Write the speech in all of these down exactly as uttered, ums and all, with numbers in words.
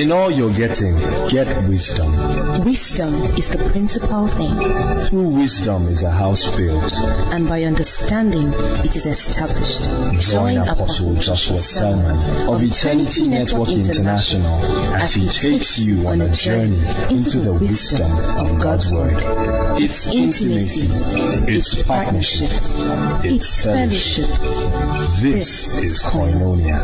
In all you're getting, get wisdom. Wisdom is the principal thing. Through wisdom is a house built, and by understanding it is established. Join Apostle Joshua Selman of Eternity Network International as he takes you on a journey into the wisdom of God's Word. It's intimacy, it's partnership, it's fellowship. This is Koinonia.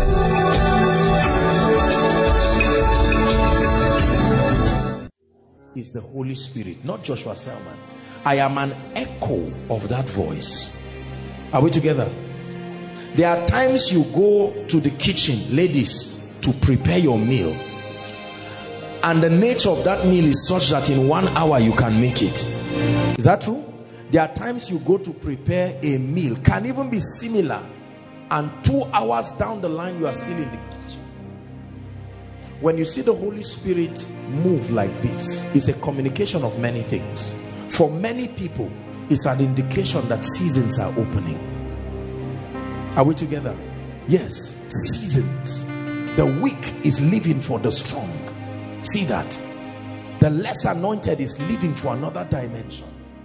Is the Holy Spirit, not Joshua Selman. I am an echo of that voice. Are we together? There are times you go to the kitchen, ladies, to prepare your meal, and the nature of that meal is such that in one hour you can make it. Is that true? There are times you go to prepare a meal, can even be similar, and two hours down the line you are still in the kitchen. When you see the Holy Spirit move like this, it's a communication of many things. For many people, it's an indication that seasons are opening. Are we together? Yes, seasons. The weak is living for the strong. See that? The less anointed is living for another dimension.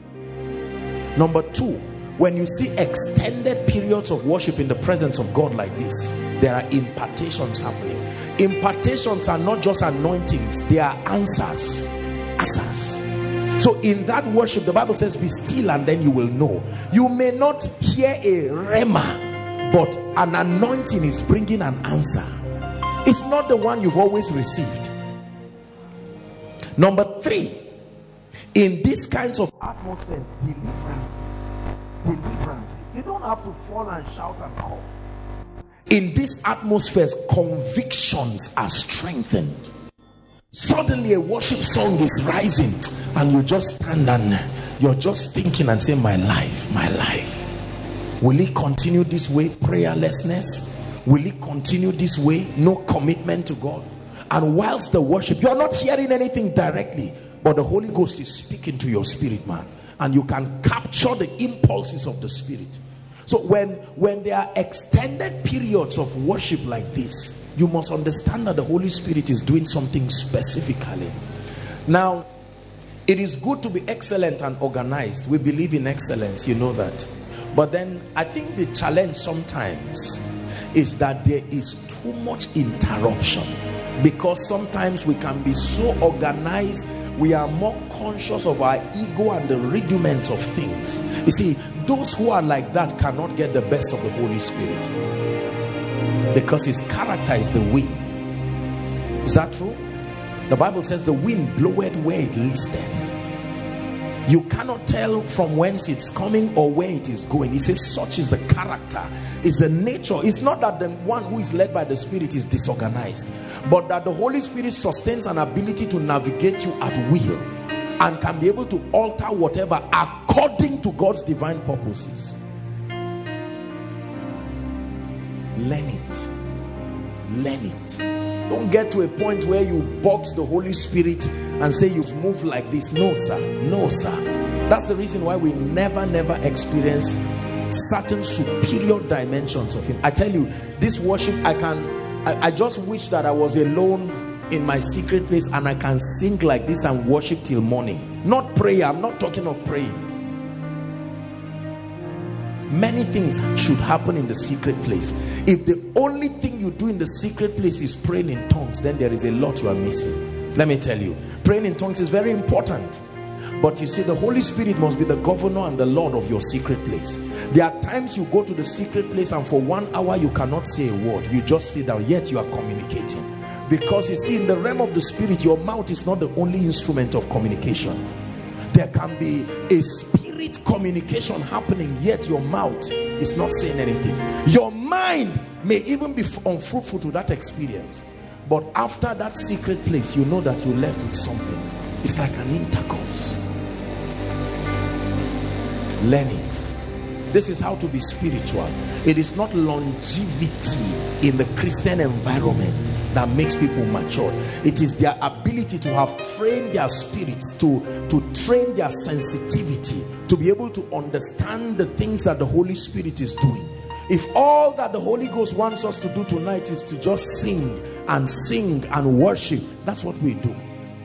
Number two, when you see extended periods of worship in the presence of God like this, there are impartations happening. Impartations are not just anointings, they are answers. Answers. So in that worship, the Bible says, be still and then you will know. You may not hear a rhema, but an anointing is bringing an answer. It's not the one you've always received. Number three, in these kinds of atmospheres, deliverances. Deliverances. You don't have to fall and shout and cough. In these atmospheres, convictions are strengthened. Suddenly a worship song is rising and you just stand and you're just thinking and saying, my life, my life, will it continue this way? Prayerlessness? Will it continue this way? No commitment to God. And whilst the worship, you're not hearing anything directly, but the Holy Ghost is speaking to your spirit, man, and you can capture the impulses of the Spirit. So when when there are extended periods of worship like this, you must understand that the Holy Spirit is doing something specifically. Now, it is good to be excellent and organized. We believe in excellence, you know that. But then I think the challenge sometimes is that there is too much interruption, because sometimes we can be so organized, we are more conscious of our ego and the rudiments of things. You see, those who are like that cannot get the best of the Holy Spirit, because his character is the wind. Is that true? The Bible says the wind bloweth where it listeth. You cannot tell from whence it's coming or where it is going. He says such is the character, is the nature. It's not that the one who is led by the Spirit is disorganized, but that the Holy Spirit sustains an ability to navigate you at will and can be able to alter whatever according to God's divine purposes. Learn it. Learn it. Don't get to a point where you box the Holy Spirit and say you move like this. No, sir. No, sir. That's the reason why we never, never experience certain superior dimensions of him. I tell you, this worship, I can, I, I just wish that I was alone in my secret place and I can sing like this and worship till morning. Not prayer. I'm not talking of praying. Many things should happen in the secret place. If the only thing you do in the secret place is praying in tongues, then there is a lot you are missing. Let me tell you, praying in tongues is very important, but you see, the Holy Spirit must be the governor and the Lord of your secret place. There are times you go to the secret place and for one hour you cannot say a word. You just sit down, yet you are communicating. Because you see, in the realm of the Spirit, your mouth is not the only instrument of communication. There can be a spirit communication happening, yet your mouth is not saying anything. Your mind may even be unfruitful to that experience, but after that secret place, you know that you're left with something. It's like an intercourse. Learn it. This is how to be spiritual. It is not longevity in the Christian environment that makes people mature. It is their ability to have trained their spirits, to, to train their sensitivity, to be able to understand the things that the Holy Spirit is doing. If all that the Holy Ghost wants us to do tonight is to just sing and sing and worship, that's what we do.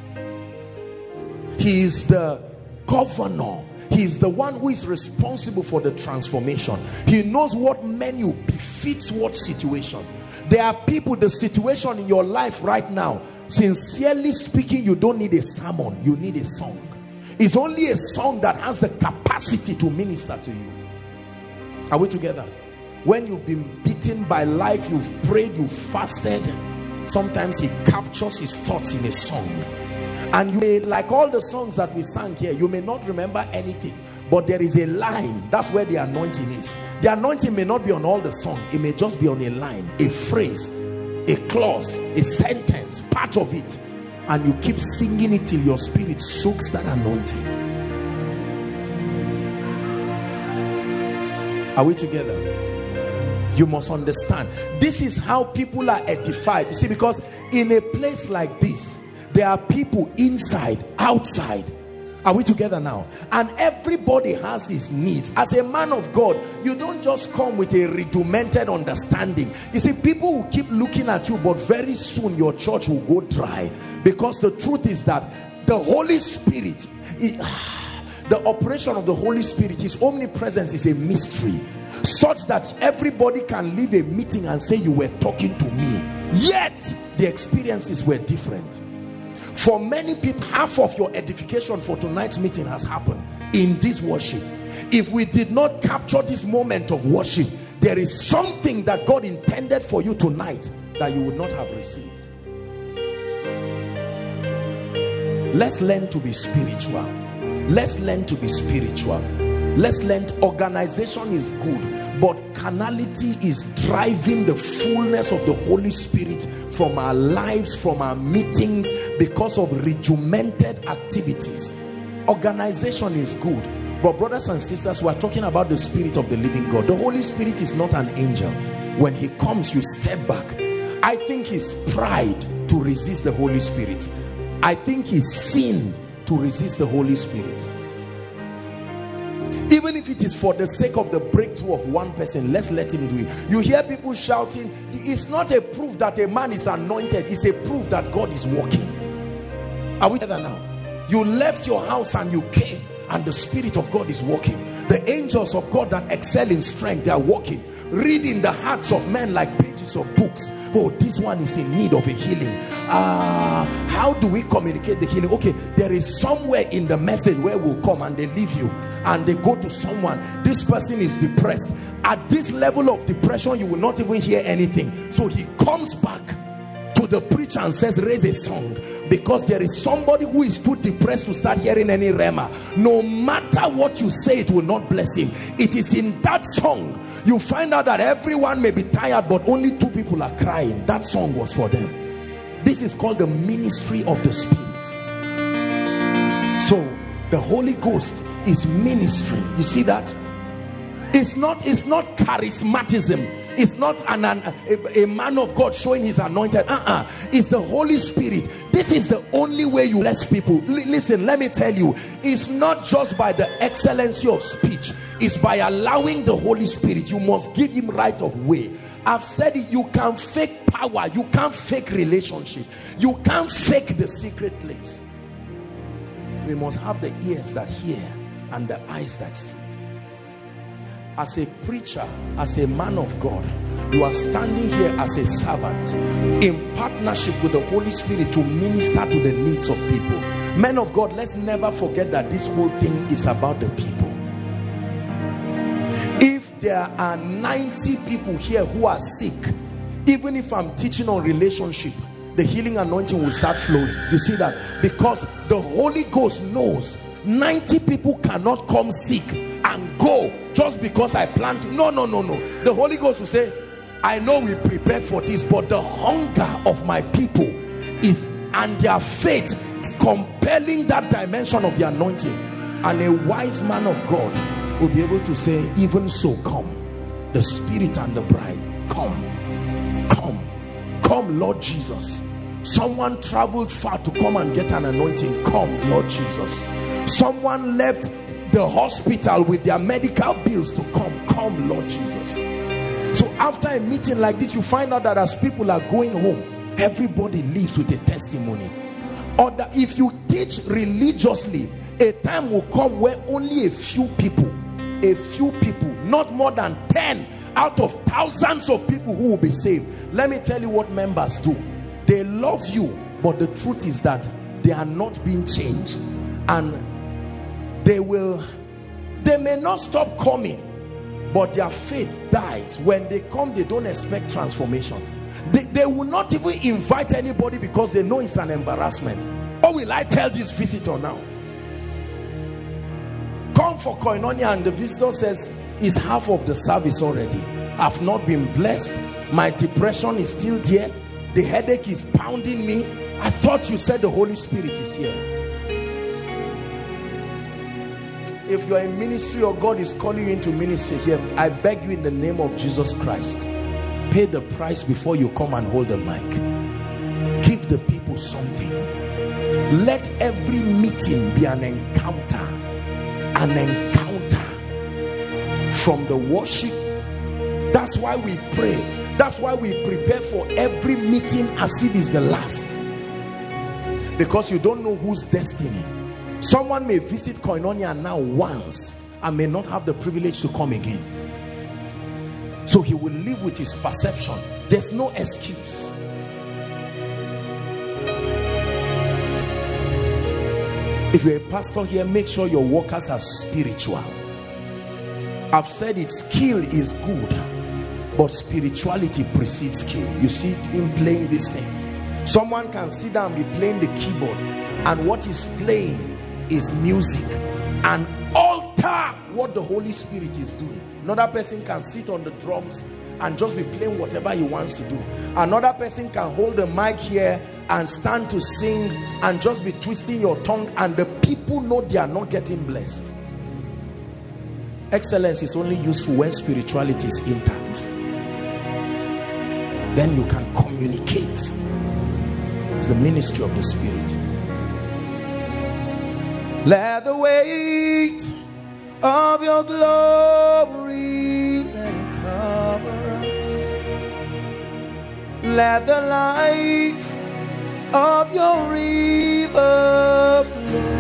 He is the governor. He is the one who is responsible for the transformation. He knows what menu befits what situation. There are people, the situation in your life right now, sincerely speaking, you don't need a sermon, you need a song. It's only a song that has the capacity to minister to you. Are we together? When you've been beaten by life, you've prayed, you've fasted, sometimes he captures his thoughts in a song. And you may, like all the songs that we sang here, you may not remember anything, but there is a line. That's where the anointing is. The anointing may not be on all the song. It may just be on a line, a phrase, a clause, a sentence, part of it. And you keep singing it till your spirit soaks that anointing. Are we together? You must understand. This is how people are edified. You see, because in a place like this, there are people inside, outside. Are we together now? And everybody has his needs. As a man of God, you don't just come with a regimented understanding. You see, people will keep looking at you, but very soon your church will go dry. Because the truth is that the Holy Spirit, it, the operation of the Holy Spirit, his omnipresence is a mystery, such that everybody can leave a meeting and say, you were talking to me. Yet the experiences were different. For many people, half of your edification for tonight's meeting has happened in this worship. If we did not capture this moment of worship, there is something that God intended for you tonight that you would not have received. Let's learn to be spiritual. Let's learn to be spiritual. Let's learn. Organization is good, but carnality is driving the fullness of the Holy Spirit from our lives, from our meetings, because of regimented activities. Organization is good, but brothers and sisters, we are talking about the Spirit of the living God. The Holy Spirit is not an angel. When he comes, you step back. I think it's pride to resist the Holy Spirit. I think it's sin to resist the Holy Spirit. Even if it is for the sake of the breakthrough of one person, let's let him do it. You hear people shouting. It's not a proof that a man is anointed. It's a proof that God is working. Are we together now? You left your house and you came, and the Spirit of God is working. The angels of God that excel in strength, they are working, reading the hearts of men like pages of books. Oh, this one is in need of a healing. Uh, how do we communicate the healing? Okay, there is somewhere in the message where we'll come and they leave you and they go to someone. This person is depressed. At this level of depression, you will not even hear anything. So he comes back to the preacher and says, raise a song, because there is somebody who is too depressed to start hearing any rhema. No matter what you say, it will not bless him. It is in that song you find out that everyone may be tired, but only two people are crying. That song was for them. This is called the ministry of the Spirit. So the Holy Ghost is ministering. You see that? It's not, it's not charismatism. It's not an, an, a, a man of God showing his anointed. Uh-uh. It's the Holy Spirit. This is the only way you bless people. L listen, let me tell you. It's not just by the excellency of speech. It's by allowing the Holy Spirit. You must give him right of way. I've said it. You can fake power. You can't fake relationship. You can't fake the secret place. We must have the ears that hear and the eyes that see. As a preacher, as a man of God, you are standing here as a servant in partnership with the Holy Spirit to minister to the needs of people. Men of God, let's never forget that this whole thing is about the people. If there are ninety people here who are sick, even if I'm teaching on relationship, the healing anointing will start flowing. You see that? Because the Holy Ghost knows ninety people cannot come sick and go just because I plan to. No, no, no, no. The Holy Ghost will say, I know we prepared for this, but the hunger of my people is, and their faith compelling that dimension of the anointing. And a wise man of God will be able to say, even so, come. The Spirit and the bride, come, come, come, Lord Jesus. Someone traveled far to come and get an anointing. Come, Lord Jesus. Someone left the hospital with their medical bills to come. Come, Lord Jesus. After a meeting like this, you find out that as people are going home, everybody leaves with a testimony. Or that if you teach religiously, a time will come where only a few people, a few people, not more than ten out of thousands of people who will be saved. Let me tell you what members do. They love you, but the truth is that they are not being changed, and they will, they may not stop coming, but their faith dies. When they come, they don't expect transformation. They, they will not even invite anybody because they know it's an embarrassment. Or will I tell this visitor now? Come for koinonia, and the visitor says, it's half of the service already. I've not been blessed. My depression is still there. The headache is pounding me. I thought you said the Holy Spirit is here. If you're in ministry or God is calling you into ministry here, I beg you in the name of Jesus Christ, pay the price before you come and hold the mic. Give the people something. Let every meeting be an encounter. An encounter from the worship. That's why we pray. That's why we prepare for every meeting as if it's the last. Because you don't know whose destiny. Someone may visit koinonia now once and may not have the privilege to come again. So he will live with his perception. There's no excuse. If you're a pastor here, make sure your workers are spiritual. I've said it, skill is good, but spirituality precedes skill. You see him playing this thing. Someone can sit down and be playing the keyboard, and what he's playing is music and alter what the Holy Spirit is doing. Another person can sit on the drums and just be playing whatever he wants to do. Another person can hold the mic here and stand to sing and just be twisting your tongue, and the people know they are not getting blessed. Excellence is only useful when spirituality is intact. Then you can communicate. It's the ministry of the Spirit. Let the weight of your glory let it cover us. Let the life of your river flow.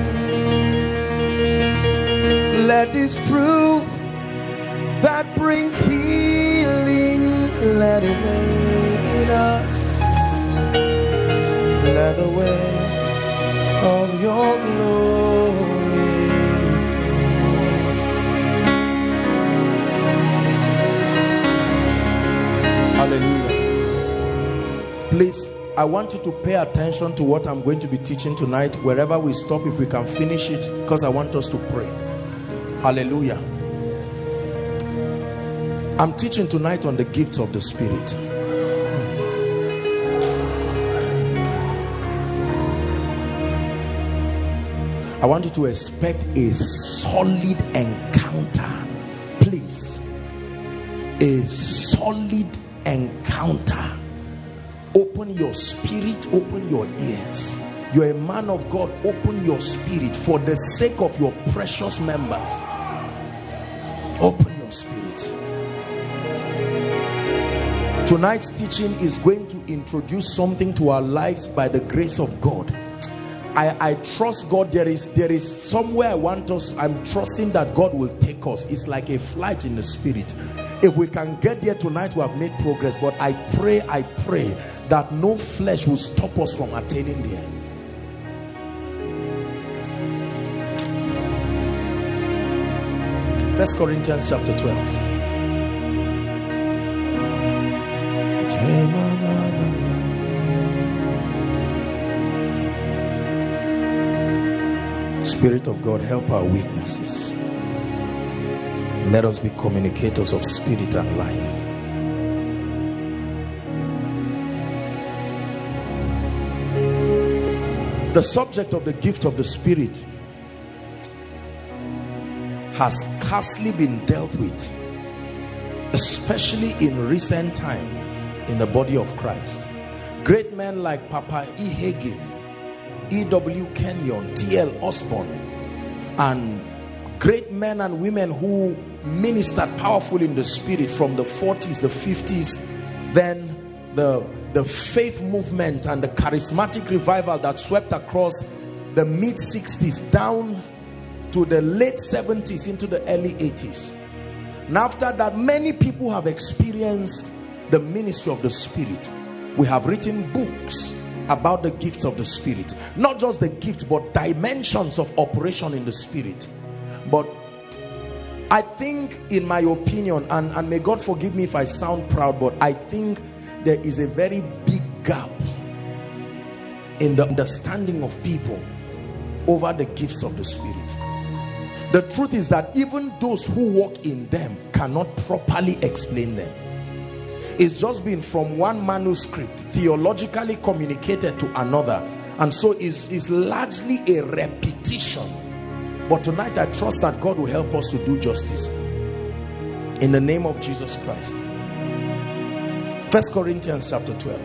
Let this truth that brings healing, let it reign in us. Let the weight of your glory. Hallelujah. Please, I want you to pay attention to what I'm going to be teaching tonight. Wherever we stop, if we can finish it, because I want us to pray. Hallelujah. I'm teaching tonight on the gifts of the Spirit. I want you to expect a solid encounter. Please. A solid encounter. Open your spirit, open your ears. You're a man of God, open your spirit for the sake of your precious members. Open your spirit. Tonight's teaching is going to introduce something to our lives by the grace of God. I, I trust God. There is, there is somewhere I want us. I'm trusting that God will take us. It's like a flight in the spirit. If we can get there tonight, we have made progress. But I pray, I pray that no flesh will stop us from attaining there. First Corinthians chapter twelve. Spirit of God, help our weaknesses. Let us be communicators of spirit and life. The subject of the gift of the Spirit has scarcely been dealt with, especially in recent time in the body of Christ. Great men like Papa E. Hagin, E W Kenyon, T L Osborne, and great men and women who ministered powerful in the spirit from the forties, the fifties, then the, the faith movement and the charismatic revival that swept across the mid sixties down to the late seventies into the early eighties. And after that, many people have experienced the ministry of the Spirit. We have written books about the gifts of the Spirit. Not just the gifts, but dimensions of operation in the Spirit. But I think, in my opinion, and, and may God forgive me if I sound proud, but I think there is a very big gap in the understanding of people over the gifts of the Spirit. The truth is that even those who walk in them cannot properly explain them. It's just been from one manuscript theologically communicated to another, and so it's, it's largely a repetition. But tonight I trust that God will help us to do justice in the name of Jesus Christ. First Corinthians chapter twelve.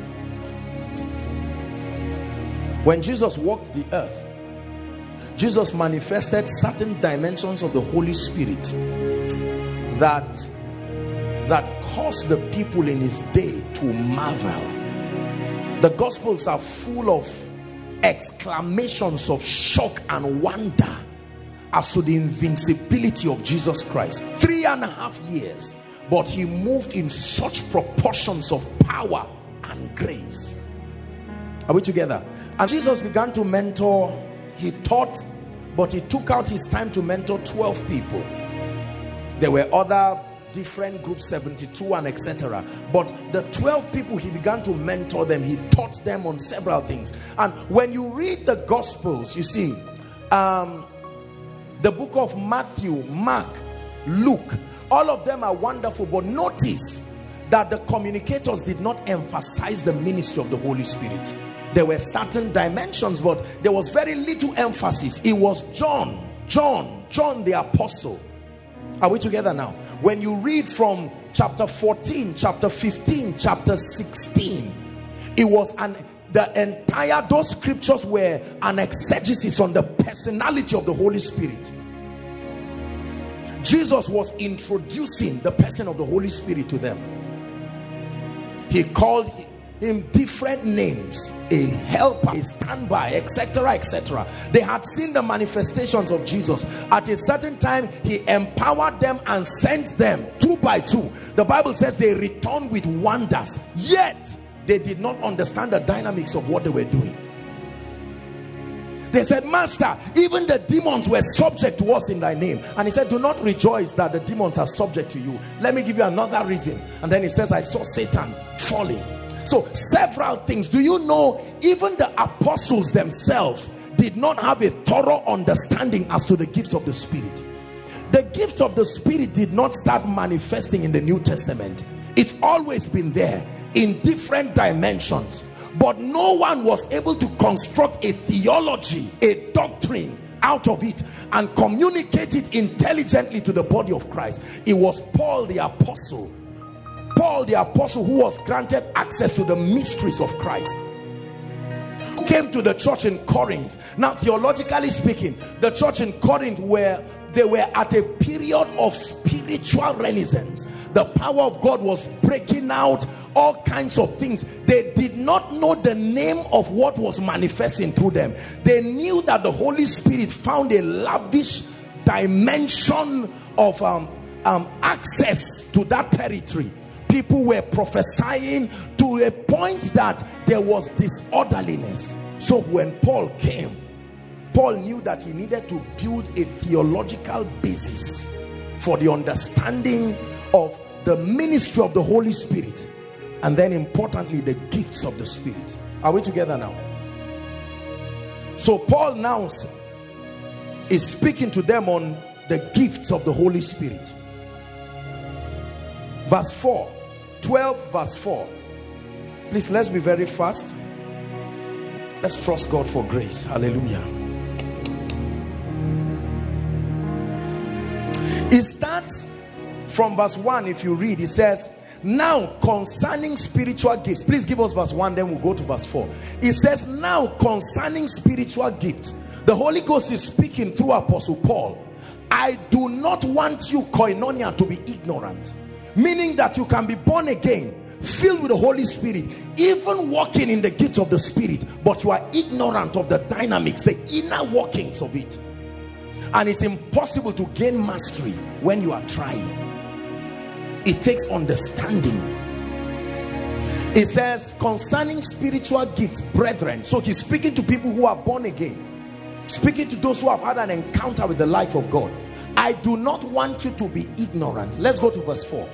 When Jesus walked the earth, Jesus manifested certain dimensions of the Holy Spirit that that caused the people in his day to marvel. The Gospels are full of exclamations of shock and wonder as to the invincibility of Jesus Christ. Three and a half years, but he moved in such proportions of power and grace. Are we together? And Jesus began to mentor. He taught, but he took out his time to mentor twelve people. There were other different groups, seventy-two and et cetera. But the twelve people, he began to mentor them. He taught them on several things. And when you read the Gospels, you see, um, the book of Matthew, Mark, Luke, all of them are wonderful. But notice that the communicators did not emphasize the ministry of the Holy Spirit. There were certain dimensions, but there was very little emphasis. It was John, John, John the apostle. Are we together now? When you read from chapter fourteen, chapter fifteen, chapter sixteen, it was an the entire, those scriptures were an exegesis on the personality of the Holy Spirit. Jesus was introducing the person of the Holy Spirit to them. He called him different names: a helper, a standby, etc, etc. They had seen the manifestations of Jesus. At a certain time, he empowered them and sent them two by two. The Bible says they returned with wonders, yet they did not understand the dynamics of what they were doing. They said, "Master, even the demons were subject to us in thy name." And he said, "Do not rejoice that the demons are subject to you. Let me give you another reason." And then he says, "I saw Satan falling." So several things. Do you know, even the apostles themselves did not have a thorough understanding as to the gifts of the Spirit. The gifts of the Spirit did not start manifesting in the New Testament. It's always been there in different dimensions, but no one was able to construct a theology, a doctrine out of it and communicate it intelligently to the body of Christ. It was Paul the apostle Paul the apostle who was granted access to the mysteries of Christ, who came to the church in Corinth. Now, theologically speaking, the church in Corinth, where they were at a period of spiritual renaissance. The power of God was breaking out, all kinds of things. They did not know the name of what was manifesting through them. They knew that the Holy Spirit found a lavish dimension of um, um, access to that territory. People were prophesying to a point that there was disorderliness. So when Paul came, Paul knew that he needed to build a theological basis for the understanding of the ministry of the Holy Spirit, and then importantly, the gifts of the Spirit. Are we together now? So Paul now is speaking to them on the gifts of the Holy Spirit. Verse four, twelve verse four. Please, let's be very fast. Let's trust God for grace. Hallelujah. It starts from verse one. If you read, it says, "Now concerning spiritual gifts." Please give us verse one, then we'll go to verse four. It says, "Now concerning spiritual gifts." The Holy Ghost is speaking through Apostle Paul. I do not want you, koinonia, to be ignorant. Meaning that you can be born again, filled with the Holy Spirit, even walking in the gifts of the Spirit, but you are ignorant of the dynamics, the inner workings of it. And it's impossible to gain mastery when you are trying. It takes understanding. It says concerning spiritual gifts, brethren. So he's speaking to people who are born again, speaking to those who have had an encounter with the life of God. I do not want you to be ignorant. Let's go to verse four.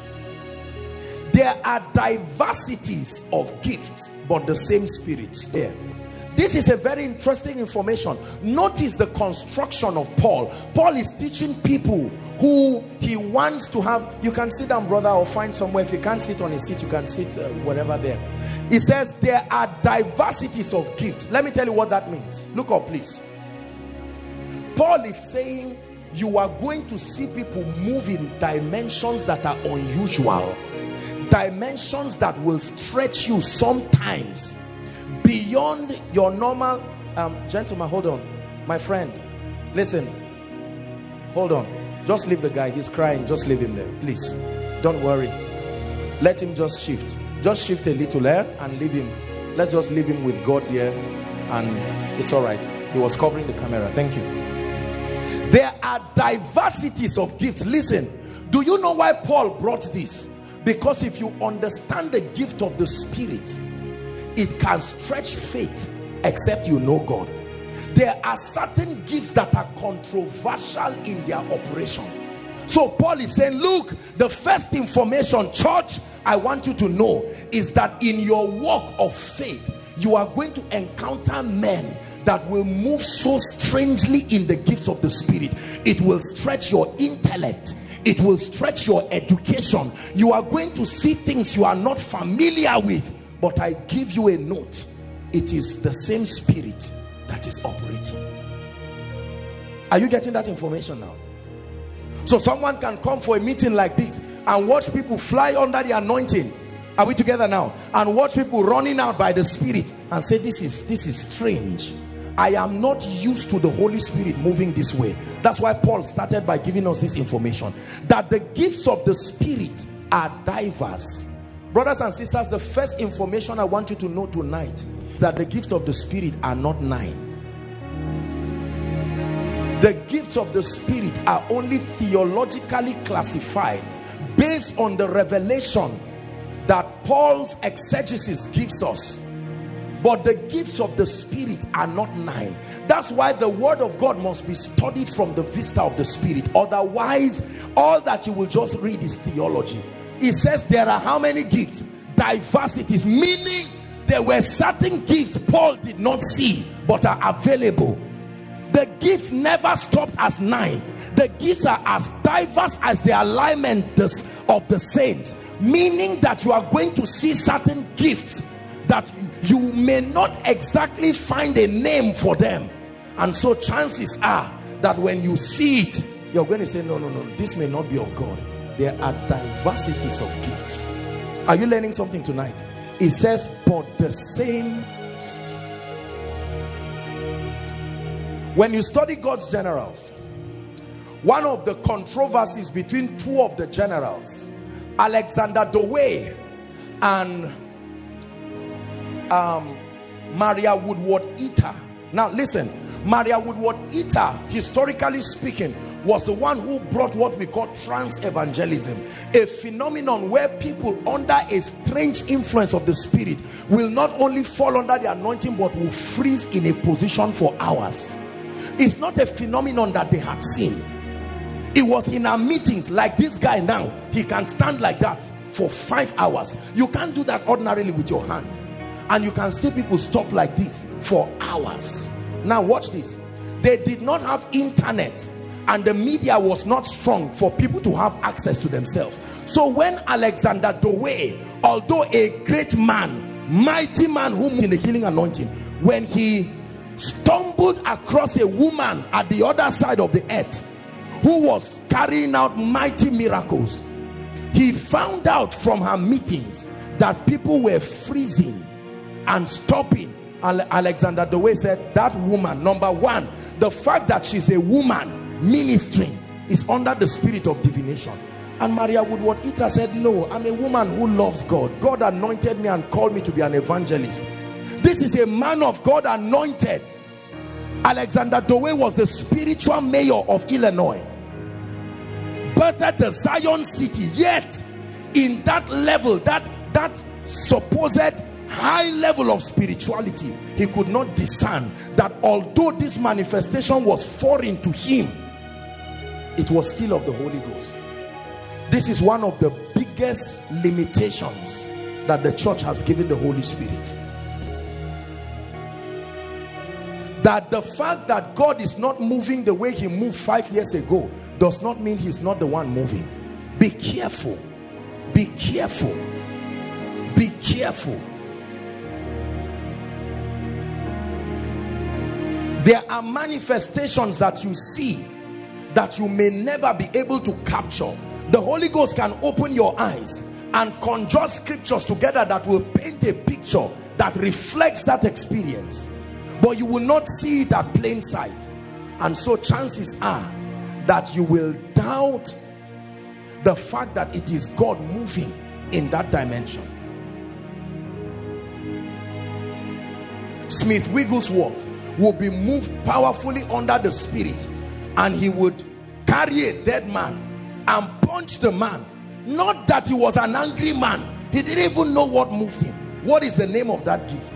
There are diversities of gifts, but the same Spirit. There. This is a very interesting information. Notice the construction of Paul. Paul is teaching people who he wants to have. You can sit down, brother, or find somewhere. If you can't sit on a seat, you can sit uh, wherever there. He says there are diversities of gifts. Let me tell you what that means. Look up, please. Paul is saying you are going to see people move in dimensions that are unusual. Dimensions that will stretch you sometimes beyond your normal. Um, gentlemen, hold on. My friend, listen. Hold on. Just leave the guy. He's crying. Just leave him there. Please. Don't worry. Let him just shift. Just shift a little there and leave him. Let's just leave him with God there. And it's all right. He was covering the camera. Thank you. There are diversities of gifts. Listen. Do you know why Paul brought this? Because if you understand the gift of the Spirit, it can stretch faith except you know God. There are certain gifts that are controversial in their operation. So Paul is saying, look, the first information, church, I want you to know is that in your walk of faith, you are going to encounter men that will move so strangely in the gifts of the Spirit. It will stretch your intellect. It will stretch your education. You are going to see things you are not familiar with. But I give you a note. It is the same Spirit that is operating. Are you getting that information now? So someone can come for a meeting like this and watch people fly under the anointing. Are we together now? And watch people running out by the Spirit and say, this is, this is strange. I am not used to the Holy Spirit moving this way. That's why Paul started by giving us this information, that the gifts of the Spirit are diverse. Brothers and sisters, the first information I want you to know tonight is that the gifts of the Spirit are not nine. The gifts of the Spirit are only theologically classified based on the revelation that Paul's exegesis gives us. But the gifts of the Spirit are not nine. That's why the word of God must be studied from the vista of the Spirit. Otherwise, all that you will just read is theology. It says there are how many gifts? Diversities, meaning there were certain gifts Paul did not see but are available. The gifts never stopped as nine. The gifts are as diverse as the alignment of the saints, meaning that you are going to see certain gifts that you may not exactly find a name for them. And so chances are that when you see it, you're going to say, no, no, no, this may not be of God. There are diversities of gifts. Are you learning something tonight? It says, but the same Spirit. When you study God's generals, one of the controversies between two of the generals, Alexander Dowie and Um, Maria Woodward-Etter. Now listen, Maria Woodward-Etter, historically speaking, was the one who brought what we call trans-evangelism, a phenomenon where people under a strange influence of the Spirit will not only fall under the anointing but will freeze in a position for hours. It's not a phenomenon that they had seen. It was in our meetings like this guy now. He can stand like that for five hours. You can't do that ordinarily with your hand. And you can see people stop like this for hours. Now watch this. They did not have internet and the media was not strong for people to have access to themselves. So when Alexander Dowie, although a great man, mighty man whom in the healing anointing, when he stumbled across a woman at the other side of the earth who was carrying out mighty miracles, he found out from her meetings that people were freezing and stopping. Alexander Dowie said that woman, number one, the fact that she's a woman ministering is under the spirit of divination. And Maria Woodworth-Etter said, no, I'm a woman who loves God. God anointed me and called me to be an evangelist. This is a man of God anointed. Alexander Dowie was the spiritual mayor of Illinois, birthed the Zion city, yet in that level, that that supposed high level of spirituality, he could not discern that although this manifestation was foreign to him, it was still of the Holy Ghost. This is one of the biggest limitations that the church has given the Holy Spirit. That the fact that God is not moving the way he moved five years ago does not mean he's not the one moving. Be careful. Be careful. Be careful. There are manifestations that you see that you may never be able to capture. The Holy Ghost can open your eyes and conjure scriptures together that will paint a picture that reflects that experience, but you will not see it at plain sight. And so chances are that you will doubt the fact that it is God moving in that dimension. Smith Wigglesworth will be moved powerfully under the Spirit, and he would carry a dead man and punch the man. Not that he was an angry man, he didn't even know what moved him. What is the name of that gift?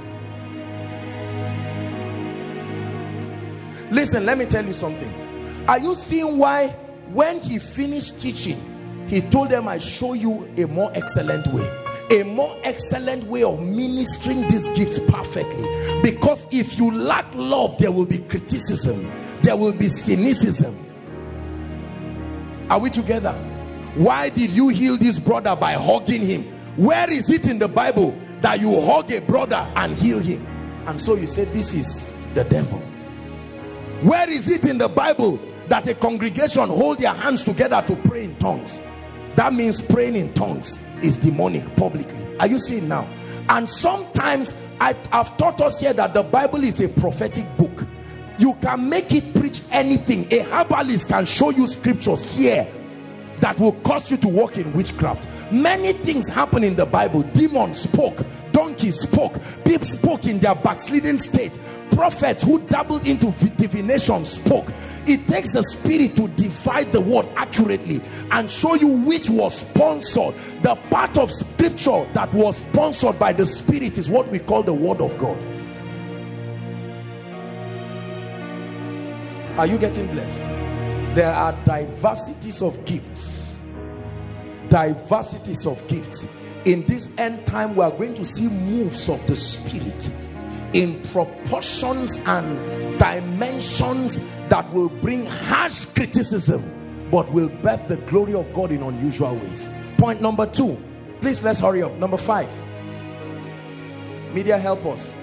Listen, let me tell you something. Are you seeing why when he finished teaching, he told them, I show you a more excellent way, a more excellent way of ministering these gifts perfectly? Because if you lack love, there will be criticism, there will be cynicism. Are we together? Why did you heal this brother by hugging him? Where is it in the Bible that you hug a brother and heal him? And so you say this is the devil. Where is it in the Bible that a congregation hold their hands together to pray in tongues? That means praying in tongues is demonic publicly. Are you seeing now? And sometimes I, I've taught us here that the Bible is a prophetic book. You can make it preach anything. A herbalist can show you scriptures here that will cause you to walk in witchcraft. Many things happen in the Bible. Demons spoke, donkeys spoke, people spoke in their backsliding state. Prophets who dabbled into divination spoke. It takes the Spirit to divide the word accurately and show you which was sponsored. The part of scripture that was sponsored by the Spirit is what we call the word of God. Are you getting blessed? There are diversities of gifts. Diversities of gifts. In this end time, we are going to see moves of the Spirit in proportions and dimensions that will bring harsh criticism, but will birth the glory of God in unusual ways. Point number two. Please, let's hurry up. Number five. Media, help us.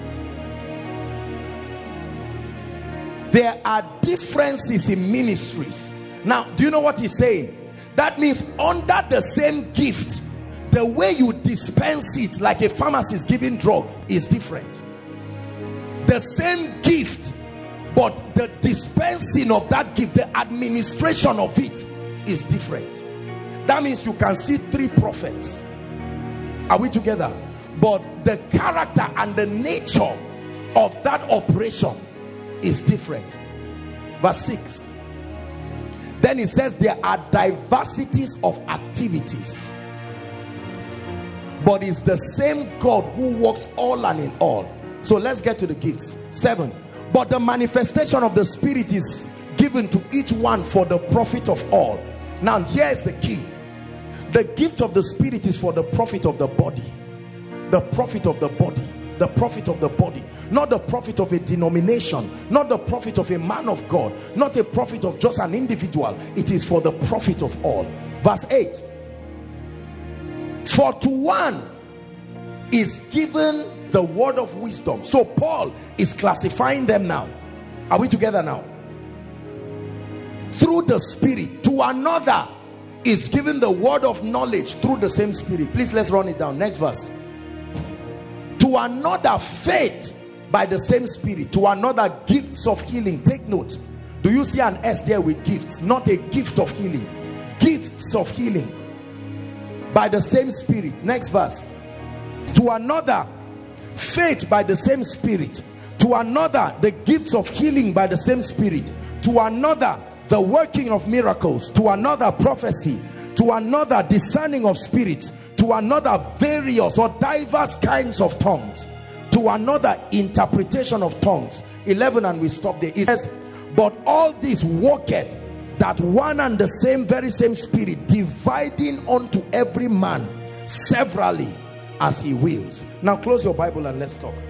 There are differences in ministries. Now, do you know what he's saying? That means under the same gift, the way you dispense it, like a pharmacist giving drugs, is different. The same gift, but the dispensing of that gift, the administration of it is different. That means you can see three prophets. Are we together? But the character and the nature of that operation is different. Verse six. Then it says there are diversities of activities, but it's the same God who works all and in all. So let's get to the gifts. Seven. But the manifestation of the Spirit is given to each one for the profit of all. Now here is the key. The gift of the Spirit is for the profit of the body. The profit of the body. The profit of the body. Not the profit of a denomination. Not the profit of a man of God. Not a profit of just an individual. It is for the profit of all. Verse eight. For to one is given the word of wisdom. So Paul is classifying them now. Are we together now? Through the Spirit. To another is given the word of knowledge through the same Spirit. Please, let's run it down. Next verse. To another faith by the same Spirit. To another gifts of healing. Take note. Do you see an S there with gifts? Not a gift of healing. Gifts of healing by the same Spirit. Next verse. To another, faith by the same Spirit. To another, the gifts of healing by the same Spirit. To another, the working of miracles. To another, prophecy. To another, discerning of spirits. To another, various or diverse kinds of tongues. To another, interpretation of tongues. eleven, and we stop there. It says, but all this worketh that one and the same, very same Spirit, dividing unto every man severally as he wills. Now close your Bible and let's talk.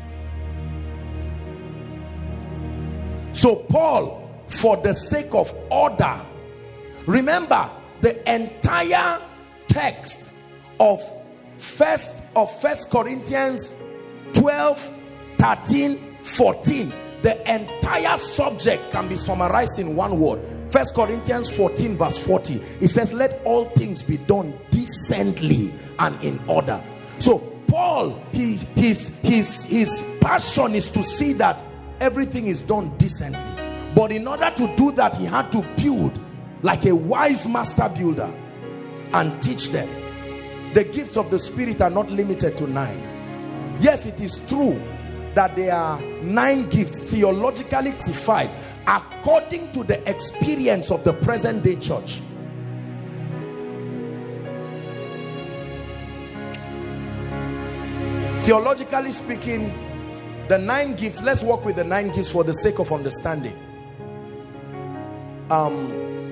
So Paul, for the sake of order, remember the entire text of first of first Corinthians twelve, thirteen, fourteen, the entire subject can be summarized in one word. First Corinthians fourteen verse forty, it says, let all things be done decently and in order. So Paul, he, his his his passion is to see that everything is done decently. But in order to do that, he had to build like a wise master builder and teach them. The gifts of the Spirit are not limited to nine. Yes, it is true that there are nine gifts theologically classified according to the experience of the present day church. Theologically speaking, the nine gifts, let's work with the nine gifts for the sake of understanding. Um,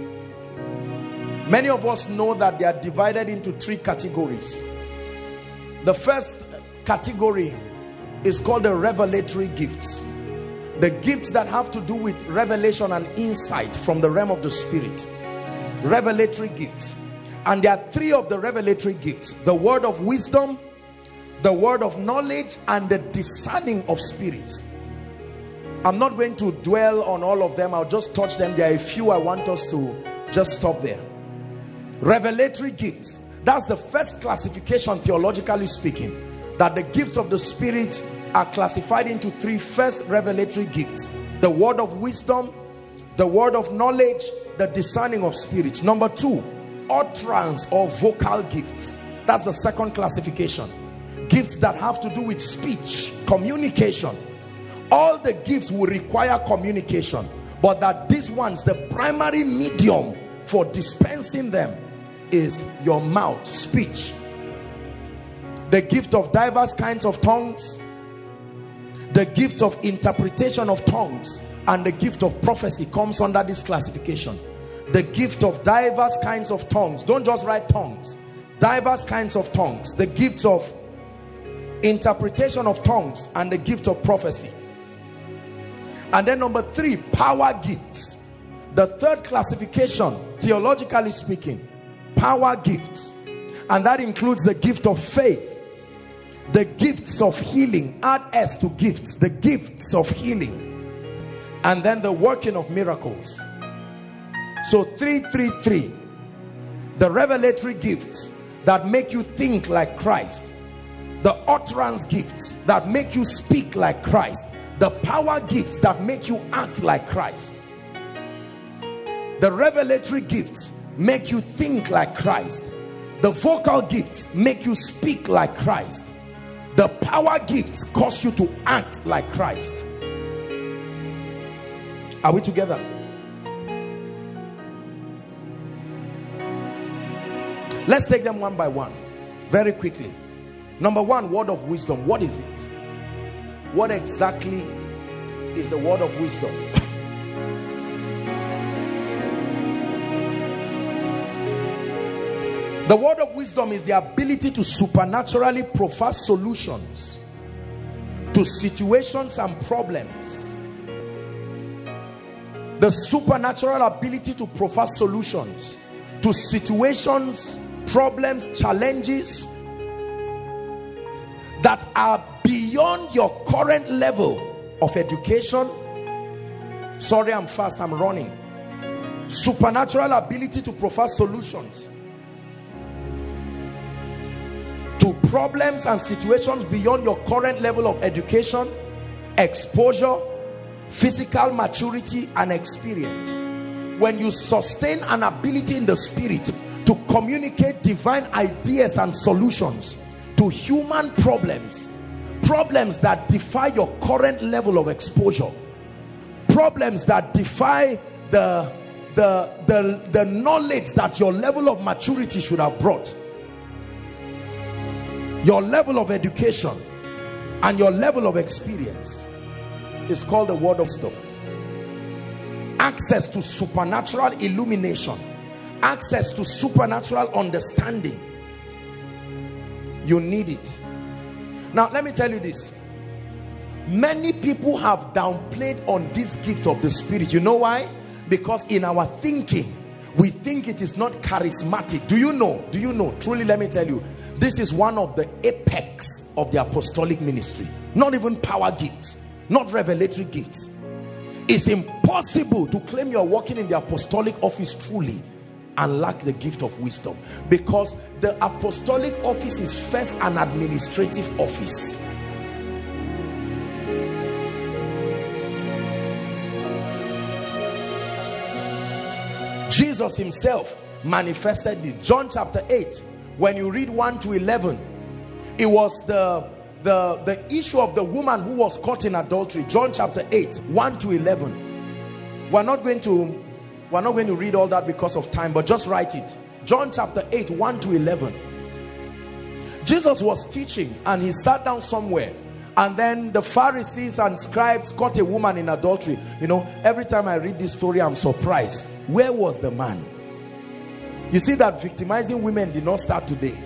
many of us know that they are divided into three categories. The first category is called the revelatory gifts. The gifts that have to do with revelation and insight from the realm of the Spirit. Revelatory gifts. And there are three of the revelatory gifts: the word of wisdom, the word of knowledge, and the discerning of spirits. I'm not going to dwell on all of them. I'll just touch them. There are a few I want us to just stop there. Revelatory gifts. That's the first classification, theologically speaking, that the gifts of the Spirit are classified into three. First, revelatory gifts: the word of wisdom, the word of knowledge, the discerning of spirits. Number two, utterance or vocal gifts. That's the second classification. Gifts that have to do with speech, communication. All the gifts will require communication, but that these ones, the primary medium for dispensing them is your mouth, speech. The gift of diverse kinds of tongues, the gift of interpretation of tongues, and the gift of prophecy comes under this classification. The gift of diverse kinds of tongues, don't just write tongues, diverse kinds of tongues, the gifts of interpretation of tongues, and the gift of prophecy. And then number three, power gifts. The third classification, theologically speaking, power gifts, and that includes the gift of faith, the gifts of healing, add S to gifts, the gifts of healing, and then the working of miracles. So three, three, three. The revelatory gifts that make you think like Christ, the utterance gifts that make you speak like Christ, the power gifts that make you act like Christ. The revelatory gifts make you think like Christ. The vocal gifts make you speak like Christ. The power gifts cause you to act like Christ. Are we together? Let's take them one by one very quickly. Number one, word of wisdom. What is it? What exactly is the word of wisdom? The word of wisdom is the ability to supernaturally profess solutions to situations and problems. The supernatural ability to profess solutions to situations, problems, challenges that are beyond your current level of education. Sorry, I'm fast, I'm running. Supernatural ability to profess solutions to problems and situations beyond your current level of education, exposure, physical maturity and experience. When you sustain an ability in the spirit to communicate divine ideas and solutions to human problems, problems that defy your current level of exposure, problems that defy the, the, the, the knowledge that your level of maturity should have brought, your level of education and your level of experience, is called the word of wisdom. Access to supernatural illumination, access to supernatural understanding. You need it. Now let me tell you this. Many people have downplayed on this gift of the spirit. You know why? Because in our thinking, we think it is not charismatic. Do you know? Do you know? Truly, let me tell you, this is one of the apex of the apostolic ministry. Not even power gifts, not revelatory gifts. It's impossible to claim you're working in the apostolic office truly and lack the gift of wisdom, because the apostolic office is first an administrative office. Jesus himself manifested this. John chapter eight, when you read one to eleven, it was the the the issue of the woman who was caught in adultery. John chapter eight, one to eleven. We're not going to we're not going to read all that because of time, but just write it. John chapter eight, one to eleven. Jesus was teaching and he sat down somewhere, and then the Pharisees and scribes caught a woman in adultery. You know, every time I read this story, I'm surprised. Where was the man? You see that victimizing women did not start today.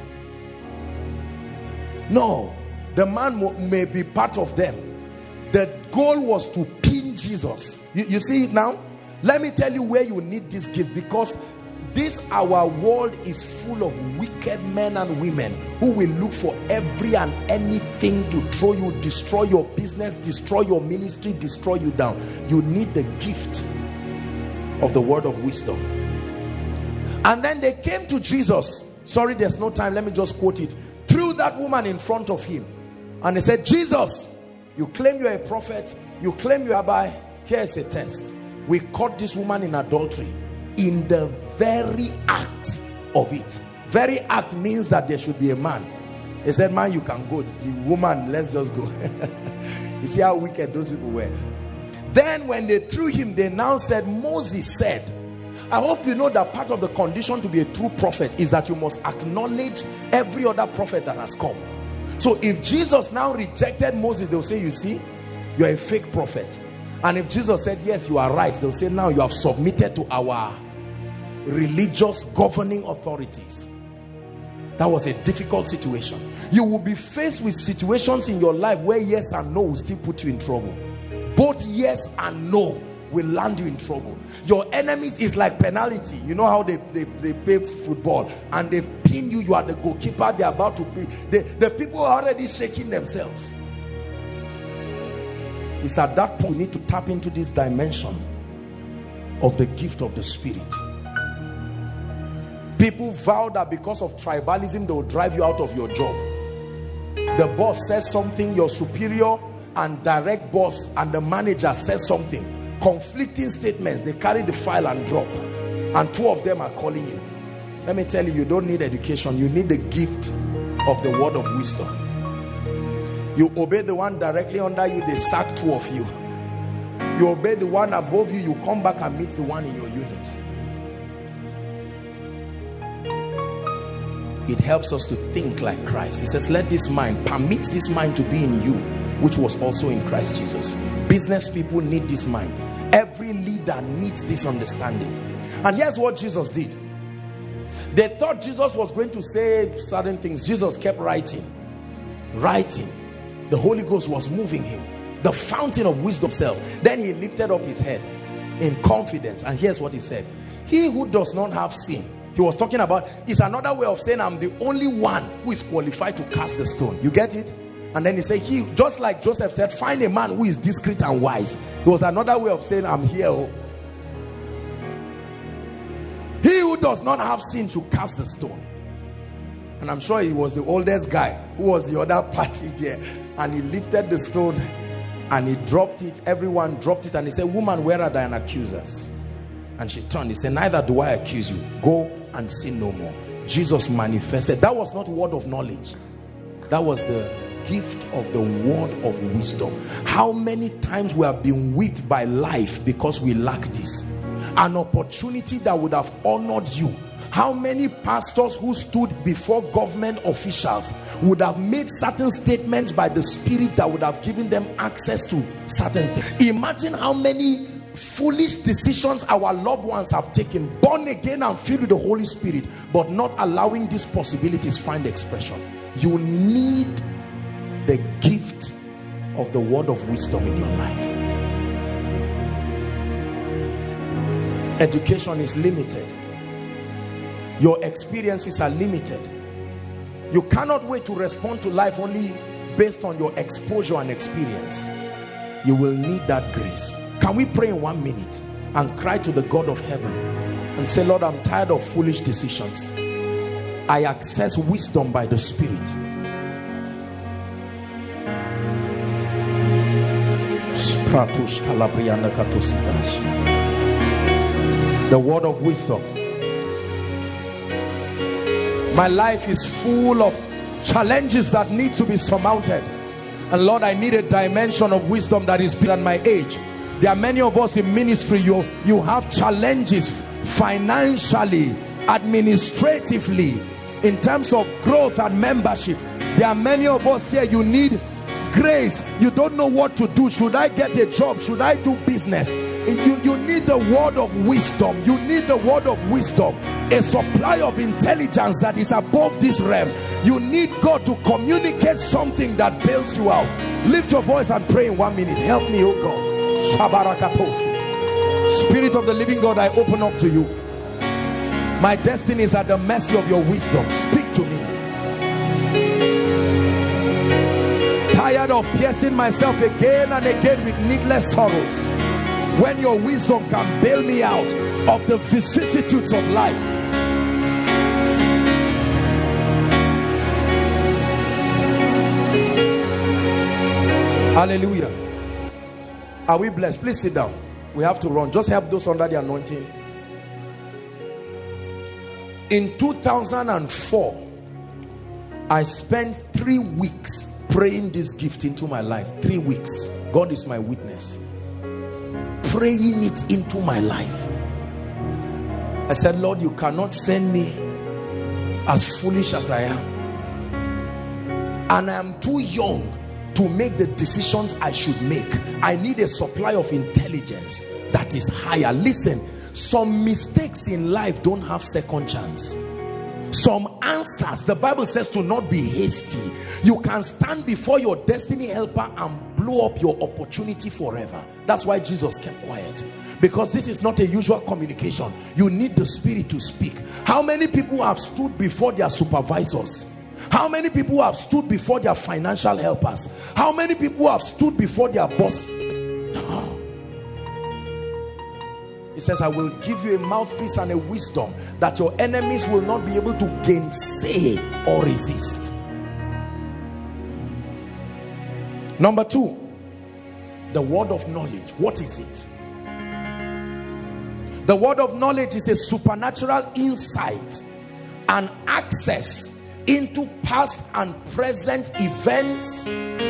No, the man may be part of them. The goal was to pin Jesus. You, you see it now? Let me tell you where you need this gift, because this our world is full of wicked men and women who will look for every and anything to throw you, destroy your business, destroy your ministry, destroy you down. You need the gift of the word of wisdom. And then they came to Jesus. Sorry, there's no time. Let me just quote it. Threw that woman in front of him. And they said, Jesus, you claim you're a prophet. You claim you're by. Here's a test. We caught this woman in adultery in the very act of it. Very act means that there should be a man. They said, man, you can go. The woman, let's just go. You see how wicked those people were. Then when they threw him, they now said, Moses said. I hope you know that part of the condition to be a true prophet is that you must acknowledge every other prophet that has come. So if Jesus now rejected Moses, they'll say, you see, you're a fake prophet. And if Jesus said, yes, you are right, they'll say, now you have submitted to our religious governing authorities. That was a difficult situation. You will be faced with situations in your life where yes and no will still put you in trouble. Both yes and no will land you in trouble. Your enemies is like penalty. You know how they, they, they play football and they pin you, you are the goalkeeper, they're about to pay. The, the people are already shaking themselves. It's at that point you need to tap into this dimension of the gift of the spirit. People vow that because of tribalism they will drive you out of your job. The boss says something, your superior and direct boss and the manager says something, conflicting statements, they carry the file and drop, and two of them are calling you. Let me tell you, you don't need education, you need the gift of the word of wisdom. You obey the one directly under you, they sack two of you. You obey the one above you, you come back and meet the one in your unit. It helps us to think like Christ. He says, let this mind, permit this mind to be in you, which was also in Christ Jesus. Business people need this mind. Every leader needs this understanding. And here's what Jesus did. They thought Jesus was going to say certain things. Jesus kept writing, writing. The Holy Ghost was moving him. The fountain of wisdom self. Then he lifted up his head in confidence. And here's what he said. He who does not have sin. He was talking about, it's another way of saying I'm the only one who is qualified to cast the stone. You get it? And then he said, he, just like Joseph said, find a man who is discreet and wise. It was another way of saying I'm here. Oh. He who does not have sin should cast the stone. And I'm sure he was the oldest guy who was the other party there. And he lifted the stone And he dropped it. Everyone dropped it. And he said, woman, where are thine accusers? And she turned. He said, neither do I accuse you. Go and sin no more. Jesus manifested. That was not word of knowledge. That was the gift of the word of wisdom. How many times we have been whipped by life because we lack this? An opportunity that would have honored you. How many pastors who stood before government officials would have made certain statements by the Spirit that would have given them access to certain things? Imagine how many foolish decisions our loved ones have taken, born again and filled with the Holy Spirit, but not allowing these possibilities find expression. You need the gift of the word of wisdom in your life. Education is limited. Your experiences are limited. You cannot wait to respond to life only based on your exposure and experience. You will need that grace. Can we pray in one minute and cry to the God of heaven and say, Lord, I'm tired of foolish decisions. I access wisdom by the Spirit. The word of wisdom. My life is full of challenges that need to be surmounted. And Lord, I need a dimension of wisdom that is beyond my age. There are many of us in ministry, you, you have challenges financially, administratively, in terms of growth and membership. There are many of us here, you need grace. You don't know what to do. Should I get a job? Should I do business? You, you need the word of wisdom. You need the word of wisdom. A supply of intelligence that is above this realm. You need God to communicate something that bails you out. Lift your voice and pray in one minute. Help me, oh God. Spirit of the living God, I open up to you. My destiny is at the mercy of your wisdom. Speak to me. Tired of piercing myself again and again with needless sorrows, when your wisdom can bail me out of the vicissitudes of life. Hallelujah. Are we blessed? Please sit down. We have to run. Just help those under the anointing. In two thousand four, I spent three weeks praying this gift into my life. Three weeks. God is my witness. Praying it into my life. I said, Lord, you cannot send me as foolish as I am. And I am too young to make the decisions I should make. I need a supply of intelligence that is higher. Listen, some mistakes in life don't have second chance. Some answers, the Bible says to not be hasty. You can stand before your destiny helper and blow up your opportunity forever. That's why Jesus kept quiet, because this is not a usual communication. You need the Spirit to speak. How many people have stood before their supervisors? How many people have stood before their financial helpers? How many people have stood before their boss? He says, I will give you a mouthpiece and a wisdom that your enemies will not be able to gainsay or resist. Number two, the word of knowledge. What is it? The word of knowledge is a supernatural insight and access into past and present events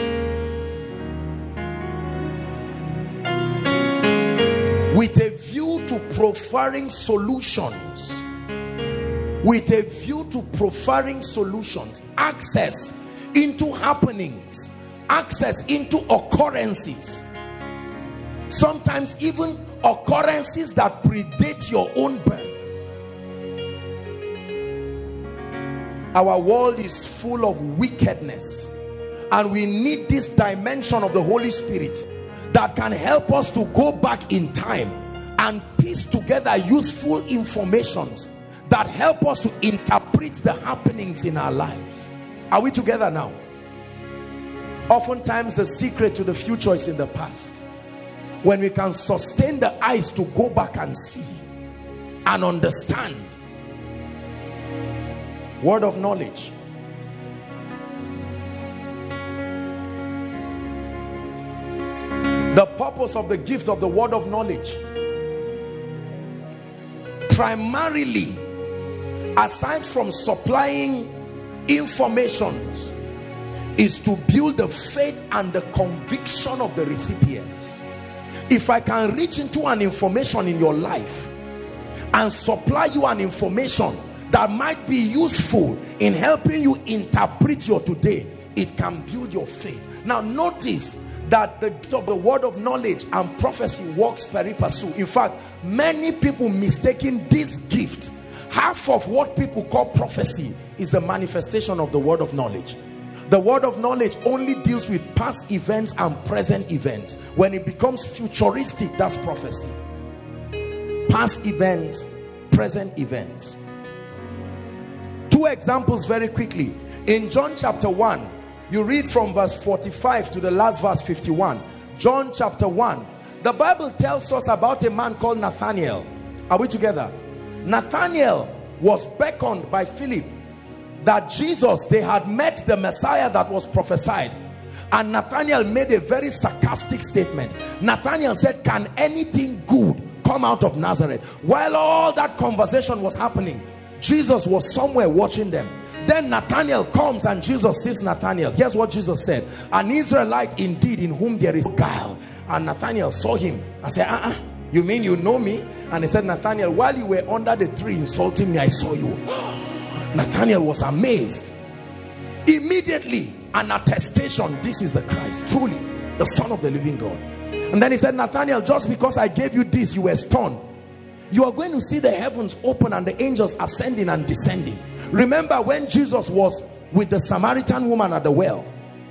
with a view to proffering solutions. With a view to proffering solutions. Access into happenings. Access into occurrences. Sometimes even occurrences that predate your own birth. Our world is full of wickedness, and we need this dimension of the Holy Spirit that can help us to go back in time and piece together useful informations that help us to interpret the happenings in our lives. Are we together now? Oftentimes the secret to the future is in the past. When we can sustain the eyes to go back and see and understand. Word of knowledge. The purpose of the gift of the word of knowledge, primarily, aside from supplying informations, is to build the faith and the conviction of the recipients. If I can reach into an information in your life and supply you an information that might be useful in helping you interpret your today, it can build your faith. Now notice that the gift of the word of knowledge and prophecy works pari passu. In fact, many people mistaking this gift. Half of what people call prophecy is the manifestation of the word of knowledge. The word of knowledge only deals with past events and present events. When it becomes futuristic, that's prophecy. Past events, present events. Two examples very quickly. In John chapter one, you read from verse forty-five to the last verse fifty-one. John chapter one, the Bible tells us about a man called Nathanael. Are we together? Nathanael was beckoned by Philip that Jesus, they had met the Messiah that was prophesied, and Nathanael made a very sarcastic statement. Nathanael said, can anything good come out of Nazareth? While all that conversation was happening, Jesus was somewhere watching them. Then Nathanael comes and Jesus sees Nathanael. Here's what Jesus said: an Israelite indeed, in whom there is guile. And Nathanael saw him and said, uh-uh, you mean you know me? And he said, Nathanael, while you were under the tree insulting me, I saw you. Nathanael was amazed. Immediately an attestation, this is the Christ, truly the Son of the living God. And then he said, Nathanael, just because I gave you this, you were stunned. You are going to see the heavens open and the angels ascending and descending. Remember when Jesus was with the Samaritan woman at the well,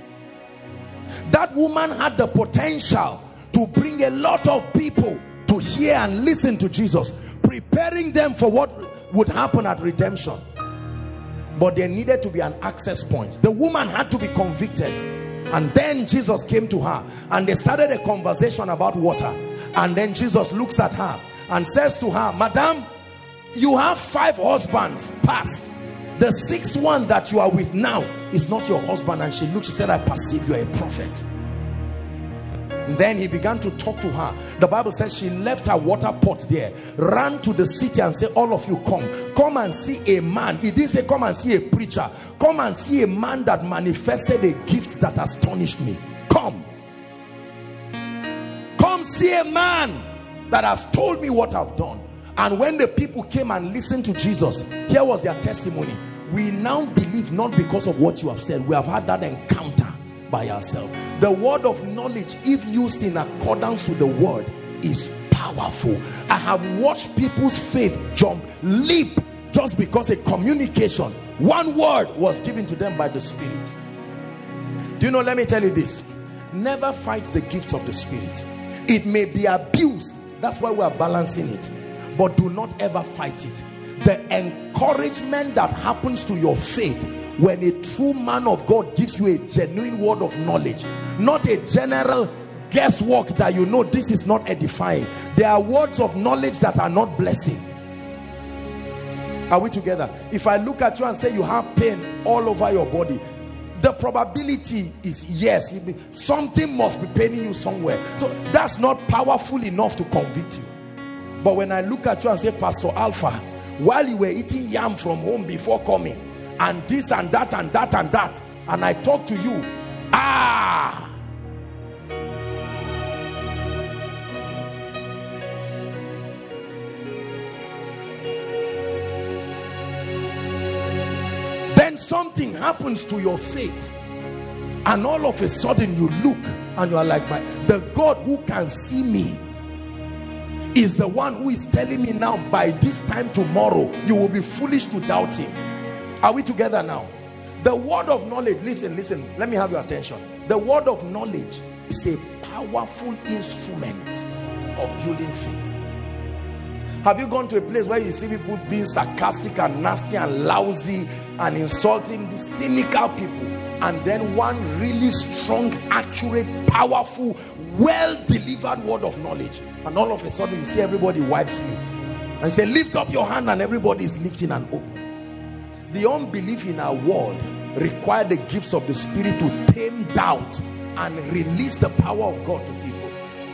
that woman had the potential to bring a lot of people to hear and listen to Jesus, preparing them for what would happen at redemption. But there needed to be an access point. The woman had to be convicted, and then Jesus came to her and they started a conversation about water. And then Jesus looks at her and says to her, Madam, you have five husbands past. The sixth one that you are with now is not your husband. And she looked, she said, I perceive you are a prophet. And then he began to talk to her. The Bible says she left her water pot there, ran to the city and said, all of you come. Come and see a man. He didn't say come and see a preacher. Come and see a man that manifested a gift that astonished me. Come. Come see a man that has told me what I've done. And when the people came and listened to Jesus, here was their testimony. We now believe not because of what you have said. We have had that encounter by ourselves. The word of knowledge, if used in accordance to the word, is powerful. I have watched people's faith jump, leap, just because a communication, one word was given to them by the Spirit. Do you know, let me tell you this, never fight the gifts of the Spirit. It may be abused, that's why we are balancing it, but do not ever fight it. The encouragement that happens to your faith when a true man of God gives you a genuine word of knowledge, not a general guesswork that you know this is not edifying. There are words of knowledge that are not blessing. Are we together? If I look at you and say you have pain all over your body, the probability is yes, something must be paining you somewhere. So that's not powerful enough to convict you. But when I look at you and say, Pastor Alpha, while you were eating yam from home before coming, and this and that and that and that, and I talk to you, ah, then something happens to your faith, and all of a sudden you look and you are like, my the God who can see me is the one who is telling me now, by this time tomorrow you will be foolish to doubt him. Are we together now? The word of knowledge, listen, listen, let me have your attention. The word of knowledge is a powerful instrument of building faith. Have you gone to a place where you see people being sarcastic and nasty and lousy and insulting the cynical people, and then one really strong, accurate, powerful, well-delivered word of knowledge, and all of a sudden you see everybody wipe sleep and say, lift up your hand, and everybody is lifting and open. The unbelief in our world require the gifts of the Spirit to tame doubt and release the power of God to people.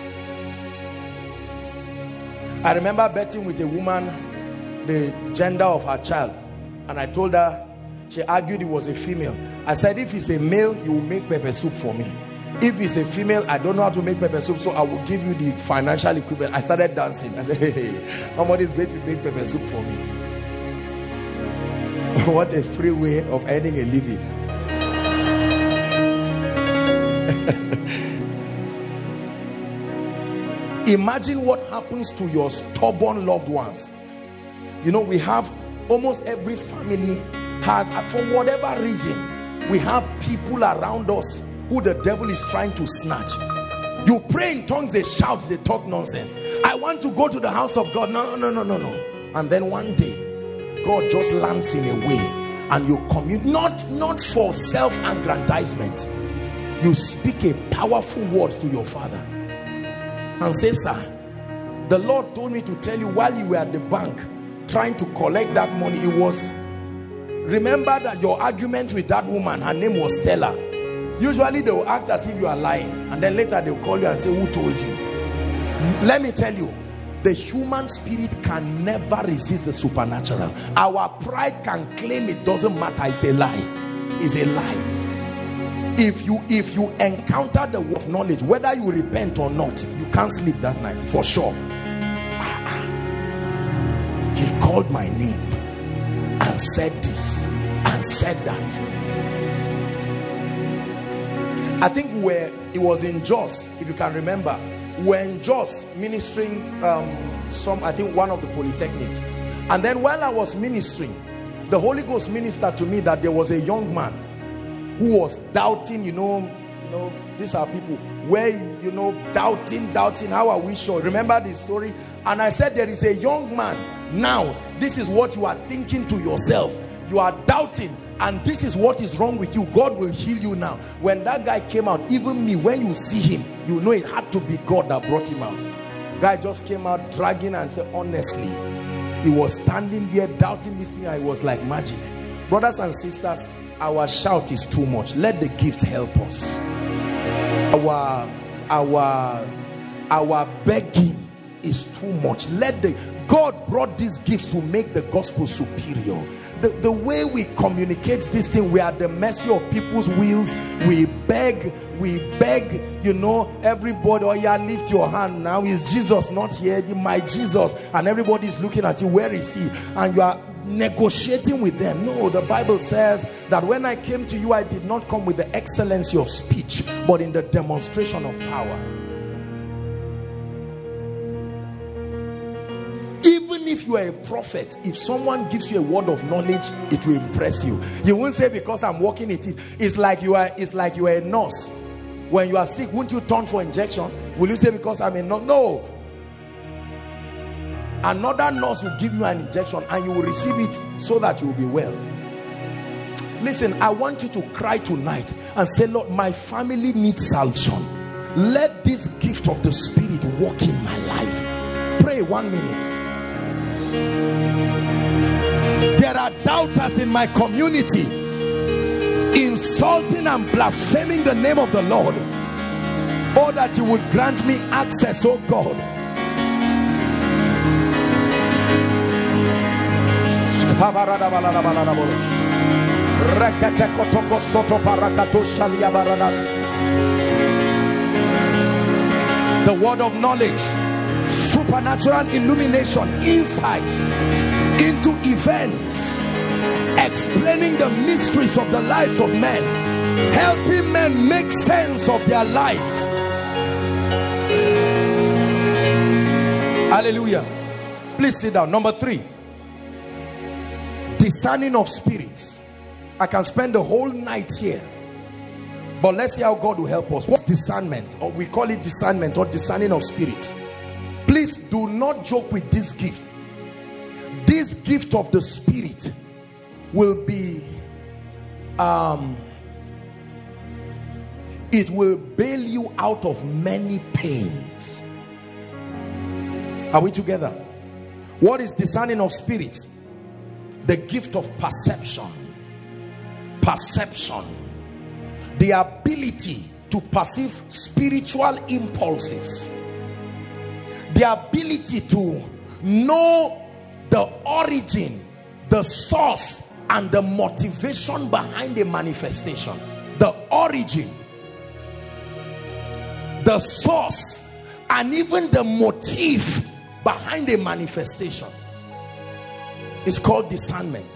I remember betting with a woman the gender of her child, and I told her, she argued it was a female. I said, if it's a male, you will make pepper soup for me. If it's a female, I don't know how to make pepper soup, so I will give you the financial equipment. I started dancing. I said, hey, hey, somebody's going to make pepper soup for me. What a free way of earning a living. Imagine what happens to your stubborn loved ones. You know, we have almost every family has, for whatever reason, we have people around us who the devil is trying to snatch. You pray in tongues, they shout, they talk nonsense. I want to go to the house of God. No, no, no, no, no. And then one day, God just lands in a way, and you commune, not, not for self-aggrandizement. You speak a powerful word to your father and say, sir, the Lord told me to tell you while you were at the bank trying to collect that money, it was, remember that your argument with that woman, her name was Stella. Usually they will act as if you are lying, and then later they will call you and say, who told you? Let me tell you, the human spirit can never resist the supernatural. Our pride can claim it doesn't matter. It's a lie. It's a lie. If you if you encounter the word of knowledge, whether you repent or not, you can't sleep that night for sure. He called my name and said this and said that. I think where it was in Jos, if you can remember, when Jos ministering um, some, I think one of the polytechnics, and then while I was ministering, the Holy Ghost ministered to me that there was a young man who was doubting. You know, you know, these are people where, you know, doubting, doubting. How are we sure? Remember this story? And I said, there is a young man now. This is what you are thinking to yourself. You are doubting, and this is what is wrong with you. God will heal you now. When that guy came out, even me, when you see him, you know it had to be God that brought him out. Guy just came out dragging and said, honestly, he was standing there doubting this thing, and it was like magic. Brothers and sisters, our shout is too much. Let the gift help us. Our our our begging is too much. Let the God brought these gifts to make the gospel superior. The, the way we communicate this thing, we are at the mercy of people's wills. We beg, we beg, you know, everybody, oh yeah, lift your hand now. Is Jesus not here? My Jesus. And everybody is looking at you. Where is he? And you are negotiating with them. No, the Bible says that when I came to you, I did not come with the excellency of speech, but in the demonstration of power. Even if you are a prophet, if someone gives you a word of knowledge, it will impress you. You won't say, because I'm walking it. It's like you are, it's like you are a nurse. When you are sick, won't you turn for injection? Will you say, because I'm a nurse? No. Another nurse will give you an injection, and you will receive it so that you will be well. Listen, I want you to cry tonight and say, Lord, my family needs salvation. Let this gift of the Spirit work in my life. Pray one minute. There are doubters in my community, insulting and blaspheming the name of the Lord. Oh, that you would grant me access, oh God. The word of knowledge, supernatural illumination, insight into events, explaining the mysteries of the lives of men, helping men make sense of their lives. Hallelujah. Please sit down. Number three, discerning of spirits. I can spend the whole night here, but let's see how God will help us. What's discernment? Or we call it discernment or discerning of spirits. Please do not joke with this gift. This gift of the Spirit will be um it will bail you out of many pains. Are we together? What is discerning of spirits? The gift of perception. Perception. The ability to perceive spiritual impulses. The ability to know the origin, the source, and the motivation behind a manifestation. The origin, the source, and even the motive behind a manifestation is called discernment.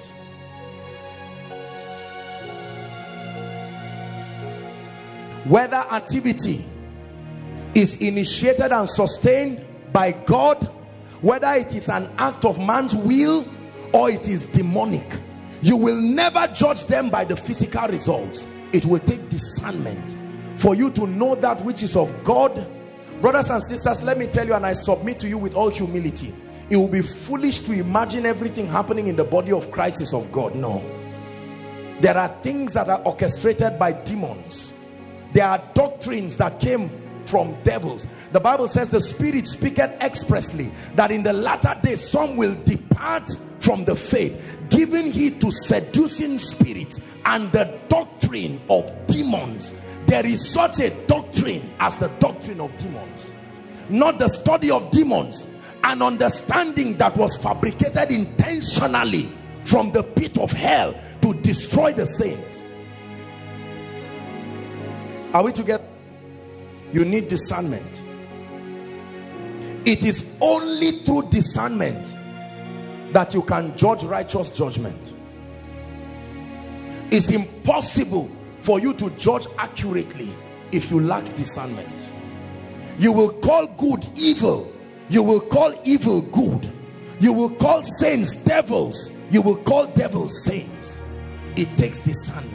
Whether activity is initiated and sustained by God, whether it is an act of man's will or it is demonic, you will never judge them by the physical results. It will take discernment for you to know that which is of God. Brothers and sisters, let me tell you, and I submit to you with all humility, it will be foolish to imagine everything happening in the body of Christ is of God. No. There are things that are orchestrated by demons. There are doctrines that came from devils. The Bible says the Spirit speaketh expressly that in the latter days some will depart from the faith, giving heed to seducing spirits and the doctrine of demons. There is such a doctrine as the doctrine of demons, not the study of demons, an understanding that was fabricated intentionally from the pit of hell to destroy the saints. Are we together? You need discernment. It is only through discernment that you can judge righteous judgment. It's impossible for you to judge accurately if you lack discernment. You will call good evil, you will call evil good, you will call saints devils, you will call devils saints. It takes discernment.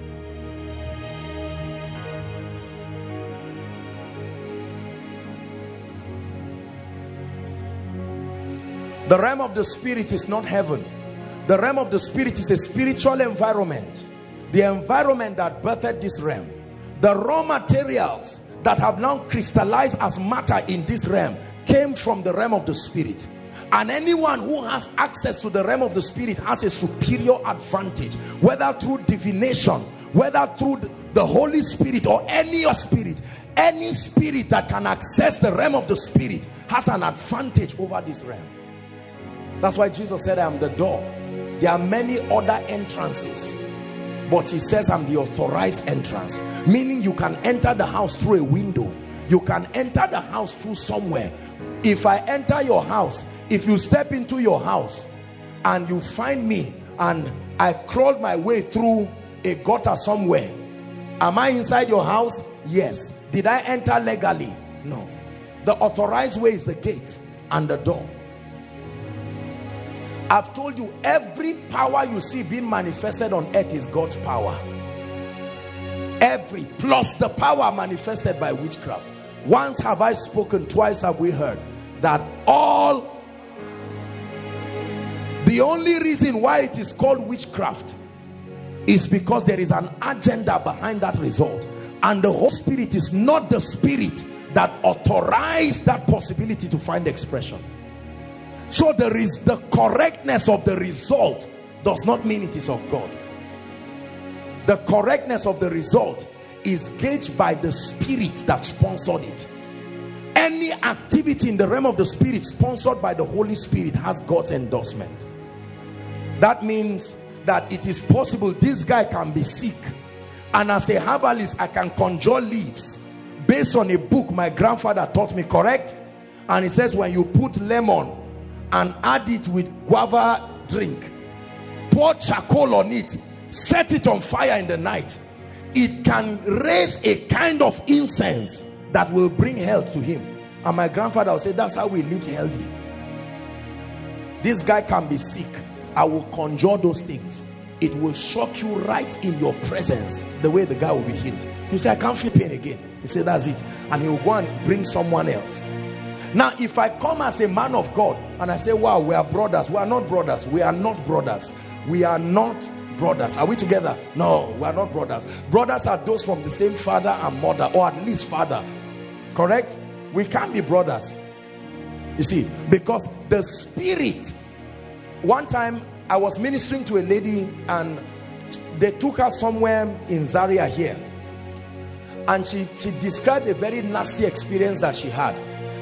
The realm of the spirit is not heaven. The realm of the spirit is a spiritual environment. The environment that birthed this realm. The raw materials that have now crystallized as matter in this realm came from the realm of the spirit. And anyone who has access to the realm of the spirit has a superior advantage, whether through divination, whether through the Holy Spirit or any spirit. Any spirit that can access the realm of the spirit has an advantage over this realm. That's why Jesus said, I am the door. There are many other entrances, but he says I'm the authorized entrance, meaning you can enter the house through a window, you can enter the house through somewhere. If I enter your house, if you step into your house and you find me and I crawled my way through a gutter somewhere, am I inside your house? Yes. Did I enter legally? No. The authorized way is the gate and the door. I've told you, every power you see being manifested on earth is God's power. Every, plus the power manifested by witchcraft. Once have I spoken, twice have we heard, that all, the only reason why it is called witchcraft is because there is an agenda behind that result, and the Holy Spirit is not the spirit that authorized that possibility to find expression. So there is the correctness of the result does not mean it is of God. The correctness of the result is gauged by the spirit that sponsored it. Any activity in the realm of the spirit sponsored by the Holy Spirit has God's endorsement. That means that it is possible this guy can be sick, and as a herbalist I can conjure leaves based on a book my grandfather taught me, correct? And it says when you put lemon and add it with guava drink, pour charcoal on it, set it on fire in the night, it can raise a kind of incense that will bring health to him. And my grandfather will say, that's how we lived healthy. This guy can be sick, I will conjure those things. It will shock you right in your presence, the way the guy will be healed. You say, I can't feel pain again. He said, that's it. And he will go and bring someone else. Now, if I come as a man of God and I say, wow, we are brothers. We are not brothers. We are not brothers. We are not brothers. Are we together? No, we are not brothers. Brothers are those from the same father and mother, or at least father. Correct? We can't be brothers. You see, because the spirit, one time I was ministering to a lady and they took her somewhere in Zaria here. And she, she described a very nasty experience that she had.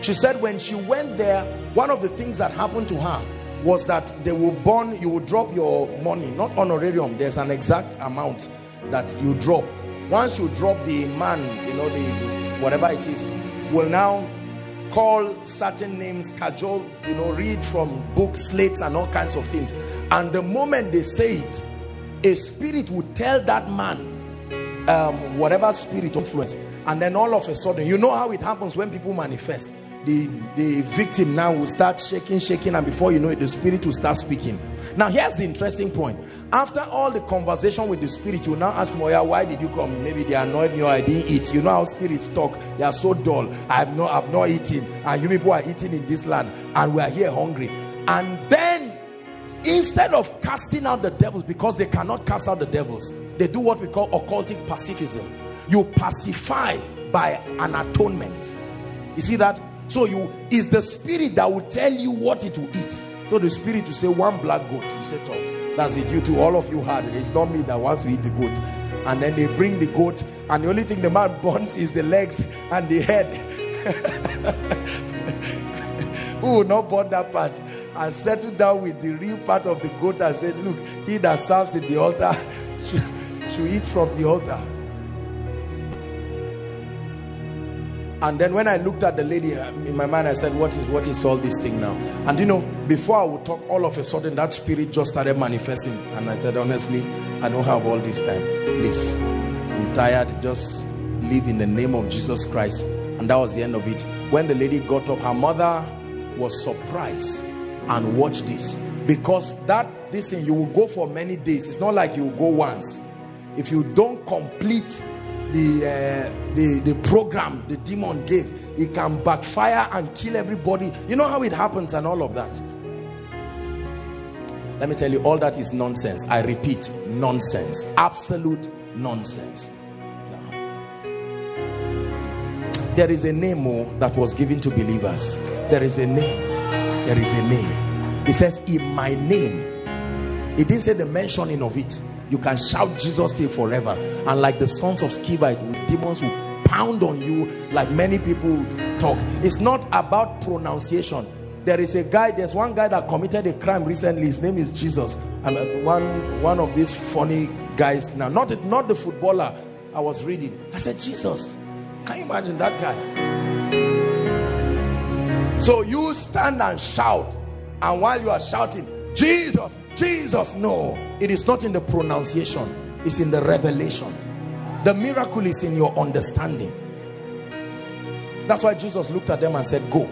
She said when she went there, one of the things that happened to her was that they will burn, you will drop your money, not honorarium, there's an exact amount that you drop. Once you drop, the man, you know, the whatever it is, will now call certain names, cajole, you know, read from books, slates and all kinds of things. And the moment they say it, a spirit will tell that man um, whatever spirit influence, and then all of a sudden, you know how it happens when people manifest. The, the victim now will start shaking, shaking, and before you know it, the spirit will start speaking. Now here's the interesting point. After all the conversation with the spirit, you now ask Moya, why did you come? Maybe they annoyed me or I didn't eat. You know how spirits talk. They are so dull. I've not, I've not eaten. And you people are eating in this land. And we are here hungry. And then, instead of casting out the devils, because they cannot cast out the devils, they do what we call occultic pacifism. You pacify by an atonement. You see that? So you is the spirit that will tell you what it will eat. So the spirit will say one black goat. You say, oh, that's it. You two, all of you had it. It's not me that wants to eat the goat. And then they bring the goat, and the only thing the man burns is the legs and the head. Who will not burn that part and settle down with the real part of the goat and say, look, he that serves in the altar should, should eat from the altar. And then when I looked at the lady, in my mind I said, what is what is all this thing now? And you know, before I would talk, all of a sudden that spirit just started manifesting. And I said, honestly, I don't have all this time. Please, I'm tired. Just live in the name of Jesus Christ. And that was the end of it. When the lady got up, her mother was surprised. And watch this. Because that, this thing, you will go for many days. It's not like you will go once. If you don't complete the uh, the the program the demon gave, it can backfire and kill everybody. You know how it happens and all of that. Let me tell you, all that is nonsense. I repeat, nonsense. Absolute nonsense. There is a name oh, that was given to believers. There is a name. There is a name. It says, in my name. It didn't say the mentioning of it. You can shout Jesus till forever. And like the sons of Sceva, demons will pound on you like many people talk. It's not about pronunciation. There is a guy, there's one guy that committed a crime recently. His name is Jesus. And one, one of these funny guys now, not, not the footballer I was reading. I said, Jesus, can you imagine that guy? So you stand and shout. And while you are shouting, Jesus, Jesus, no, it is not in the pronunciation, it's in the revelation. The miracle is in your understanding. That's why Jesus looked at them and said, go.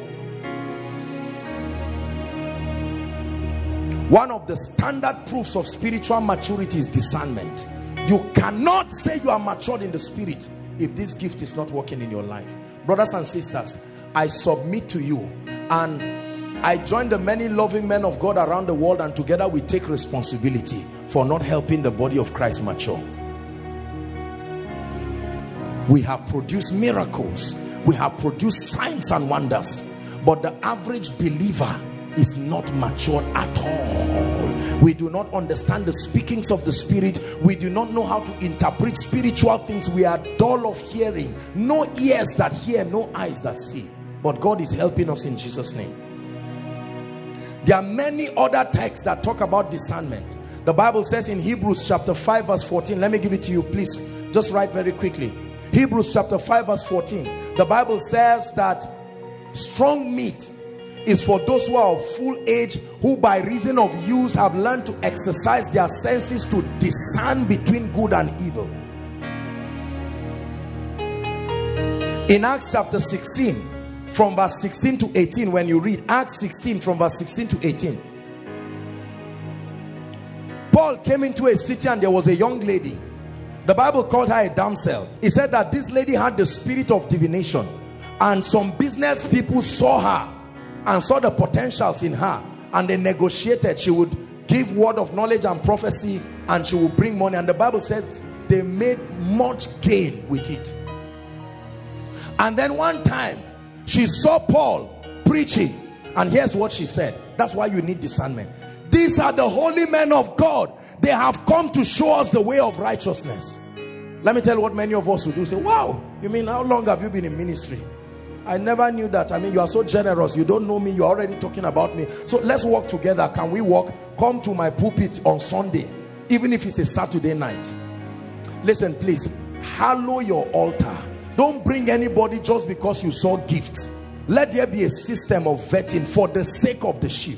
One of the standard proofs of spiritual maturity is discernment. You cannot say you are matured in the spirit if this gift is not working in your life. Brothers and sisters, I submit to you, and I join the many loving men of God around the world, and together we take responsibility for not helping the body of Christ mature. We have produced miracles. We have produced signs and wonders. But the average believer is not matured at all. We do not understand the speakings of the Spirit. We do not know how to interpret spiritual things. We are dull of hearing. No ears that hear, no eyes that see. But God is helping us in Jesus' name. There are many other texts that talk about discernment. The Bible says in Hebrews chapter five verse fourteen, let me give it to you, please just write very quickly. Hebrews chapter five verse fourteen, the Bible says that strong meat is for those who are of full age, who by reason of use have learned to exercise their senses to discern between good and evil. In Acts chapter sixteen, from verse sixteen to eighteen, when you read Acts sixteen from verse sixteen to eighteen, Paul came into a city and there was a young lady. The Bible called her a damsel. It said that this lady had the spirit of divination, and some business people saw her and saw the potentials in her, and they negotiated. She would give word of knowledge and prophecy, and she would bring money, and the Bible says they made much gain with it. And then one time she saw Paul preaching, and here's what she said. That's why you need discernment. These are the holy men of God. They have come to show us the way of righteousness. Let me tell you what many of us will do. Say, wow, you mean how long have you been in ministry? I never knew that. I mean, you are so generous. You don't know me. You're already talking about me. So let's walk together. Can we walk? Come to my pulpit on Sunday, even if it's a Saturday night. Listen, please. Hallow your altar. Don't bring anybody just because you saw gifts. Let there be a system of vetting for the sake of the sheep.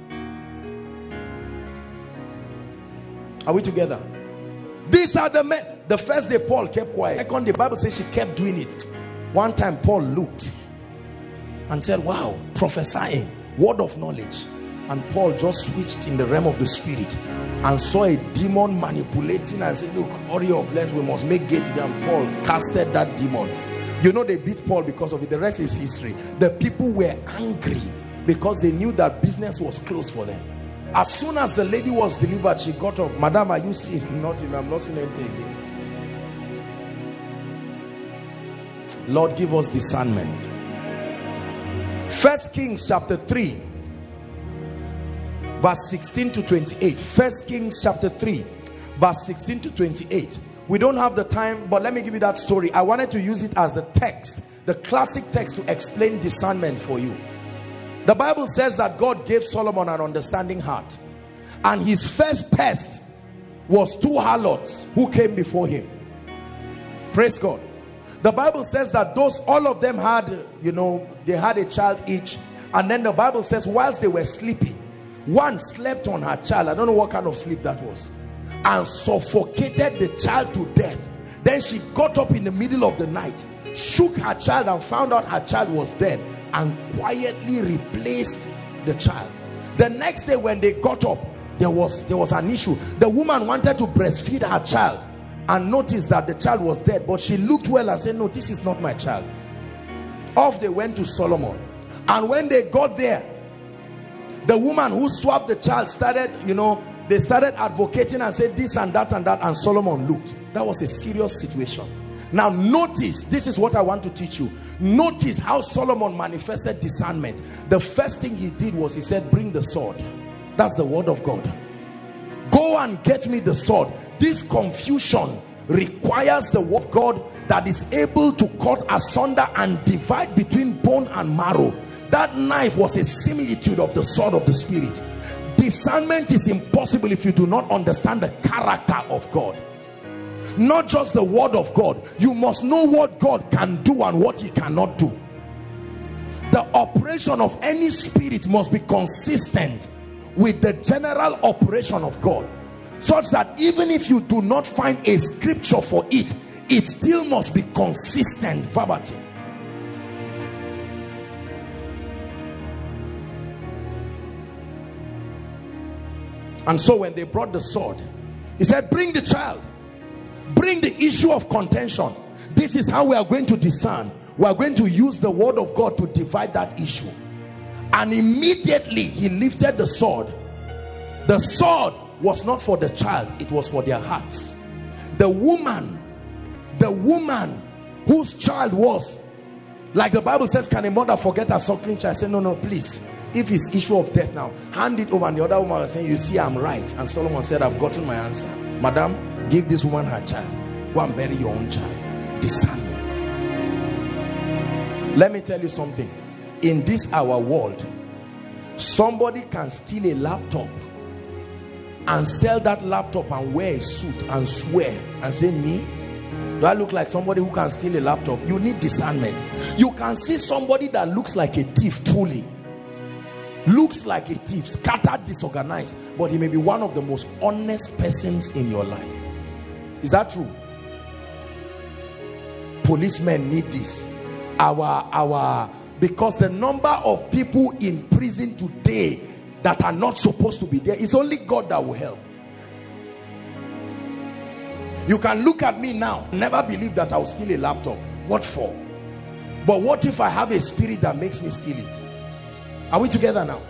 Are we together? These are the men. The first day Paul kept quiet. Second, the Bible says she kept doing it. One time Paul looked and said, wow, prophesying, word of knowledge. And Paul just switched in the realm of the spirit and saw a demon manipulating and said, look, hurry up, let's, we must make gate to them. Paul casted that demon. You know, they beat Paul because of it. The rest is history. The people were angry because they knew that business was closed for them. As soon as the lady was delivered, she got up. Madam, are you seeing? Nothing. I'm not seeing anything again. Lord, give us discernment. First Kings chapter three, verse sixteen to twenty-eight. First Kings chapter three, verse sixteen to twenty-eight. We don't have the time, but let me give you that story. I wanted to use it as the text, the classic text, to explain discernment for you. The Bible says that God gave Solomon an understanding heart, and his first test was two harlots who came before him. Praise God. The Bible says that those, all of them had, you know, they had a child each, and then the Bible says whilst they were sleeping, one slept on her child. I don't know what kind of sleep that was, and suffocated the child to death. Then she got up in the middle of the night, shook her child and found out her child was dead, and quietly replaced the child. The next day when they got up, there was there was an issue. The woman wanted to breastfeed her child and noticed that the child was dead, but she looked well and said, no, this is not my child. Off they went to Solomon, and when they got there, the woman who swapped the child started, you know, they started advocating and said this and that and that, and Solomon looked. That was a serious situation. Now notice, this is what I want to teach you. Notice how Solomon manifested discernment. The first thing he did was he said, bring the sword. That's the word of God. Go and get me the sword. This confusion requires the word of God that is able to cut asunder and divide between bone and marrow. That knife was a similitude of the sword of the spirit. Discernment is impossible if you do not understand the character of God. Not just the word of God. You must know what God can do and what he cannot do. The operation of any spirit must be consistent with the general operation of God, such that even if you do not find a scripture for it, it still must be consistent verbatim. And so when they brought the sword, he said, bring the child. Bring the issue of contention. This is how we are going to discern. We are going to use the word of God to divide that issue. And immediately he lifted the sword. The sword was not for the child, it was for their hearts. The woman, the woman whose child was, like the Bible says, can a mother forget her suckling child? I said, no, no, please. If it's issue of death now, hand it over. And the other woman was saying, you see, I'm right. And Solomon said, I've gotten my answer. Madam, give this woman her child. Go and bury your own child. Discernment. Let me tell you something. In this our world, somebody can steal a laptop and sell that laptop and wear a suit and swear and say, me? Do I look like somebody who can steal a laptop? You need discernment. You can see somebody that looks like a thief, truly. Looks like a thief, scattered, disorganized, but he may be one of the most honest persons in your life. Is that true? Policemen need this. Our, our, because the number of people in prison today that are not supposed to be there, it's only God that will help. You can look at me now, never believe that I'll steal a laptop. What for? But what if I have a spirit that makes me steal it? Are we together now?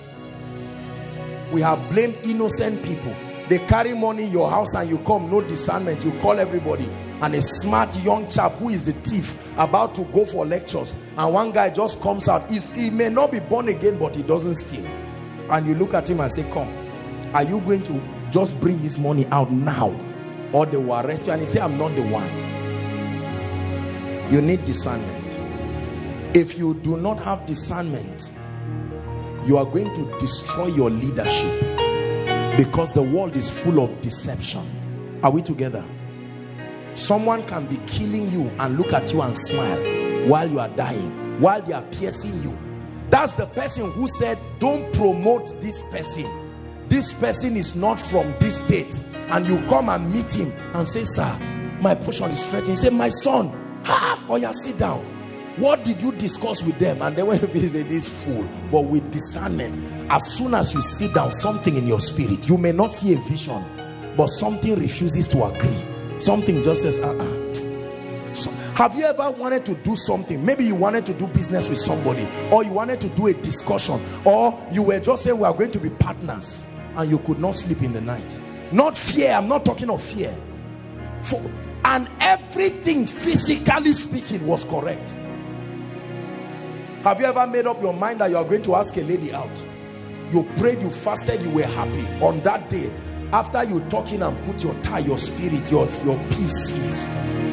We have blamed innocent people. They carry money in your house and you come, no discernment. You call everybody, and a smart young chap who is the thief about to go for lectures, and one guy just comes out. He's, he may not be born again, but he doesn't steal. And you look at him and say, come, are you going to just bring this money out now, or they will arrest you? And he say, I'm not the one. You need discernment. If you do not have discernment, you are going to destroy your leadership, because the world is full of deception. Are we together? Someone can be killing you and look at you and smile while you are dying, while they are piercing you. That's the person who said, don't promote this person. This person is not from this state. And you come and meet him and say, sir, my portion is stretching. Say, my son, ah, or you sit down. What did you discuss with them? And then when you say, this fool, but with discernment, as soon as you sit down, something in your spirit, you may not see a vision, but something refuses to agree. Something just says, uh-uh. So, have you ever wanted to do something? Maybe you wanted to do business with somebody, or you wanted to do a discussion, or you were just saying, we are going to be partners, and you could not sleep in the night. Not fear, I'm not talking of fear. For, and everything, physically speaking, was correct. Have you ever made up your mind that you are going to ask a lady out? You prayed, you fasted, you were happy. On that day, after you talking and put your tie, your spirit, your, your peace ceased.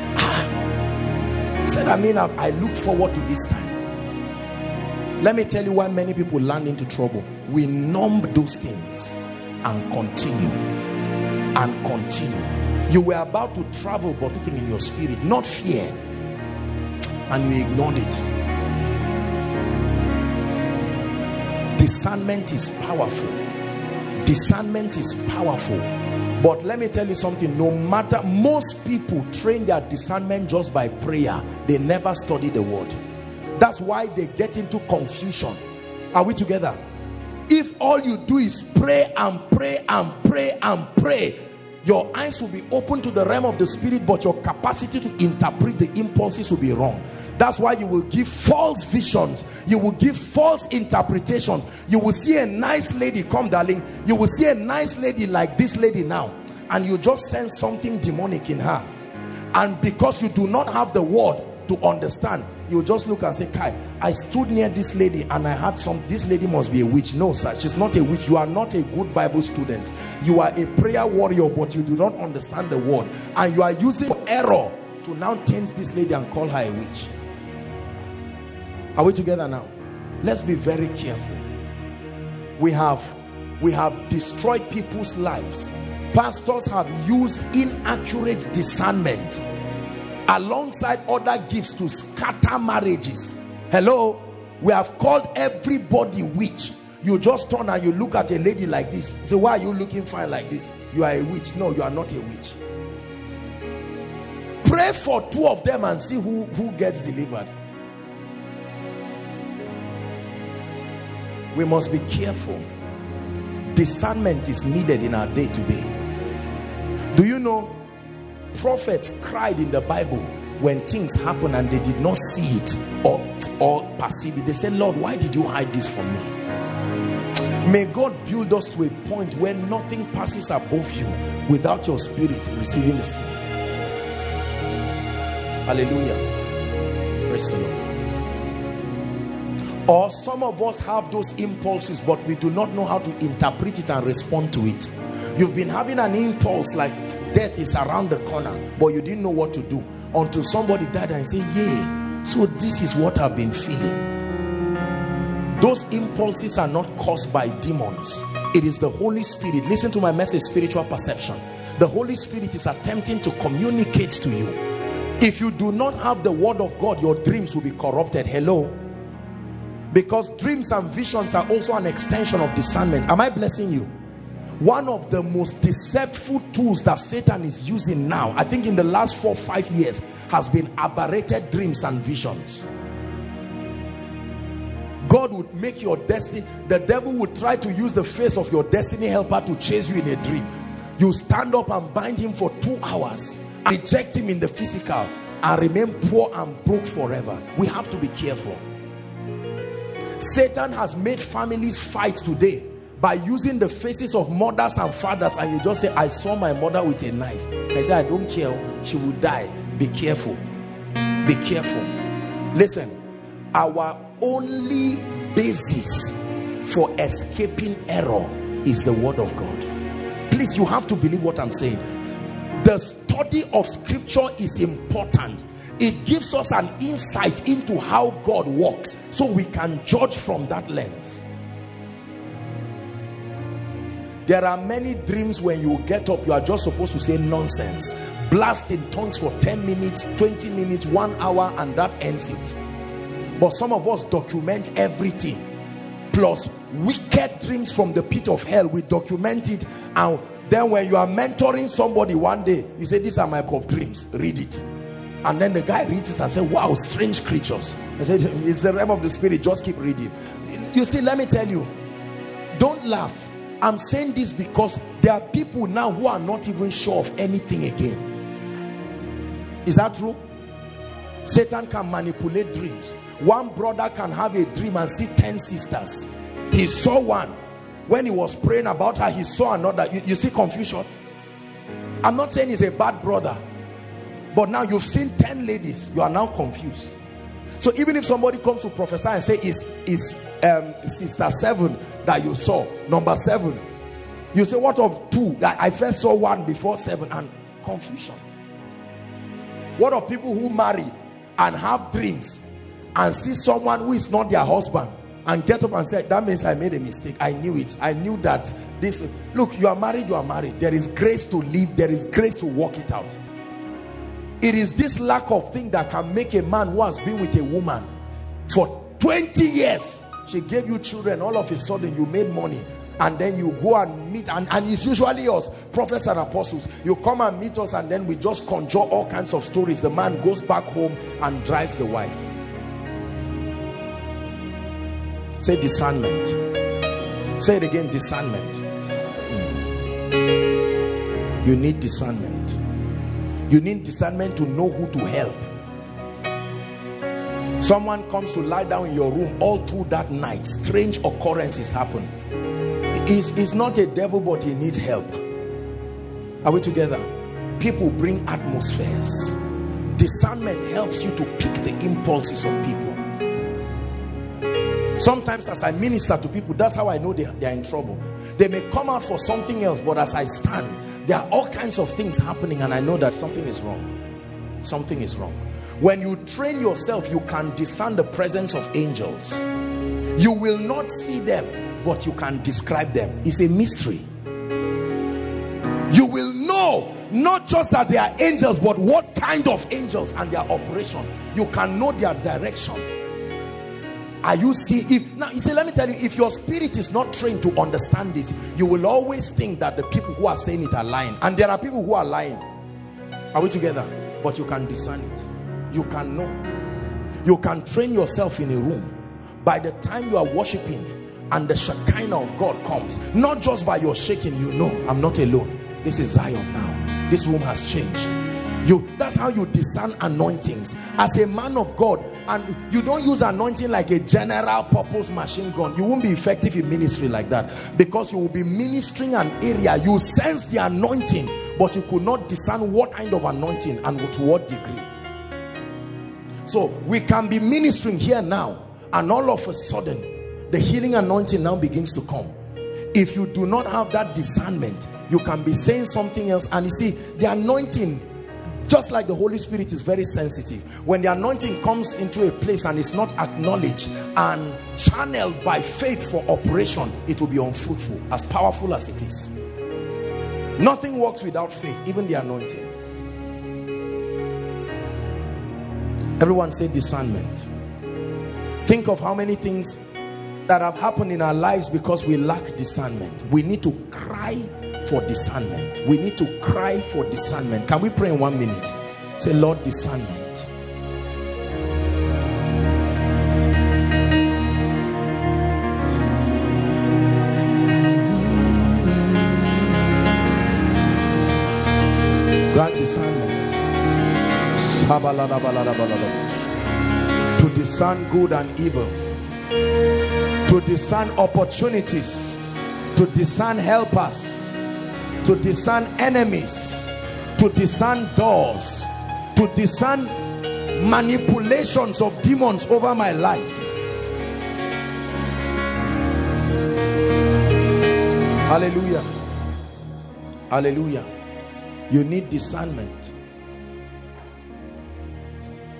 Ah. Said, I mean, I, I look forward to this time. Let me tell you why many people land into trouble. We numb those things and continue and continue. You were about to travel, but nothing in your spirit, not fear, and you ignored it. Discernment is powerful. Discernment is powerful. But let me tell you something, no matter, most people train their discernment just by prayer. They never study the word. That's why they get into confusion. Are we together? If all you do is pray and pray and pray and pray, your eyes will be open to the realm of the spirit, but your capacity to interpret the impulses will be wrong. That's why you will give false visions. You will give false interpretations. You will see a nice lady, come darling, you will see a nice lady like this lady now, and you just sense something demonic in her. And because you do not have the word to understand, you just look and say, Kai, I stood near this lady and I had some, this lady must be a witch. No, sir, she's not a witch. You are not a good Bible student. You are a prayer warrior, but you do not understand the word. And you are using error to now change this lady and call her a witch. Are we together now? Let's be very careful. We have, we have destroyed people's lives. Pastors have used inaccurate discernment alongside other gifts to scatter marriages. Hello, we have called everybody witch. You just turn and you look at a lady like this, say, why are you looking fine like this? You are a witch. No, you are not a witch. Pray for two of them and see who who gets delivered. We must be careful. Discernment is needed in our day to day. Do you know, prophets cried in the Bible when things happen and they did not see it or, or perceive it. They said, Lord, why did you hide this from me? May God build us to a point where nothing passes above you without your spirit receiving the seed. Hallelujah. Praise the Lord. Or some of us have those impulses, but we do not know how to interpret it and respond to it. You've been having an impulse like death is around the corner, but you didn't know what to do until somebody died and say, yeah, so this is what I've been feeling. Those impulses are not caused by demons. It is the Holy Spirit. Listen to my message, spiritual perception. The Holy Spirit is attempting to communicate to you. If you do not have the word of God, your dreams will be corrupted. Hello? Because dreams and visions are also an extension of discernment. Am I blessing you? One of the most deceptive tools that Satan is using now, I think in the last four five years, has been aberrated dreams and visions. God would make your destiny, the devil would try to use the face of your destiny helper to chase you in a dream. You stand up and bind him for two hours, reject him in the physical, and remain poor and broke forever. We have to be careful. Satan has made families fight today by using the faces of mothers and fathers, and you just say, I saw my mother with a knife. I say, I don't care, she will die. Be careful. Be careful. Listen, our only basis for escaping error is the word of God. Please, you have to believe what I'm saying. The study of scripture is important. It gives us an insight into how God works, so we can judge from that lens. There are many dreams when you get up, you are just supposed to say nonsense, blast in tongues for ten minutes, twenty minutes, one hour, and that ends it. But some of us document everything. Plus wicked dreams from the pit of hell, we document it, and then when you are mentoring somebody one day, you say, these are my cup of dreams, read it. And then the guy reads it and says, wow, strange creatures. I said, it's the realm of the spirit, just keep reading. You see, let me tell you, don't laugh. I'm saying this because there are people now who are not even sure of anything again. Is that true? Satan can manipulate dreams. One brother can have a dream and see ten sisters. He saw one. When he was praying about her, he saw another. You, you see confusion? I'm not saying he's a bad brother, but now you've seen ten ladies. You are now confused. So even if somebody comes to prophesy and say, is, is um, sister seven that you saw, number seven, you say, what of two? I, I first saw one before seven, and confusion. What of people who marry and have dreams and see someone who is not their husband and get up and say, that means I made a mistake. I knew it. I knew that this. Look, you are married, you are married. There is grace to live. There is grace to work it out. It is this lack of thing that can make a man who has been with a woman for twenty years. She gave you children. All of a sudden you made money. And then you go and meet, and, and it's usually us, prophets and apostles. You come and meet us, and then we just conjure all kinds of stories. The man goes back home and drives the wife. Say discernment. Say it again, discernment. Hmm. You need discernment. You need discernment to know who to help. Someone comes to lie down in your room all through that night. Strange occurrences happen. He's, he's not a devil, but he needs help. Are we together? People bring atmospheres. Discernment helps you to pick the impulses of people. Sometimes as I minister to people, that's how I know they, they are in trouble. They may come out for something else, but as I stand, there are all kinds of things happening, and I know that something is wrong. Something is wrong. When you train yourself, you can discern the presence of angels. You will not see them, but you can describe them. It's a mystery. You will know not just that they are angels, but what kind of angels and their operation. You can know their direction. Are you see if now you see, let me tell you, if your spirit is not trained to understand this, you will always think that the people who are saying it are lying, and there are people who are lying. Are we together? But you can discern it. You can know. You can train yourself in a room. By the time you are worshiping and the Shekinah of God comes, not just by your shaking, you know, I'm not alone. This is Zion now. This room has changed. You, that's how you discern anointings as a man of God. And you don't use anointing like a general purpose machine gun. You won't be effective in ministry like that, because you will be ministering an area. You sense the anointing, but you could not discern what kind of anointing and to what degree. So we can be ministering here now, and all of a sudden the healing anointing now begins to come. If you do not have that discernment, you can be saying something else. And you see, the anointing, just like the Holy Spirit, is very sensitive. When the anointing comes into a place and is not acknowledged and channeled by faith for operation, it will be unfruitful, as powerful as it is. Nothing works without faith, even the anointing. Everyone say discernment. Think of how many things that have happened in our lives because we lack discernment. We need to cry for discernment. We need to cry for discernment. Can we pray in one minute? Say, Lord, discernment. Grant discernment. To discern good and evil, to discern opportunities, to discern helpers, to discern enemies, to discern doors, to discern manipulations of demons over my life. Hallelujah. Hallelujah. You need discernment.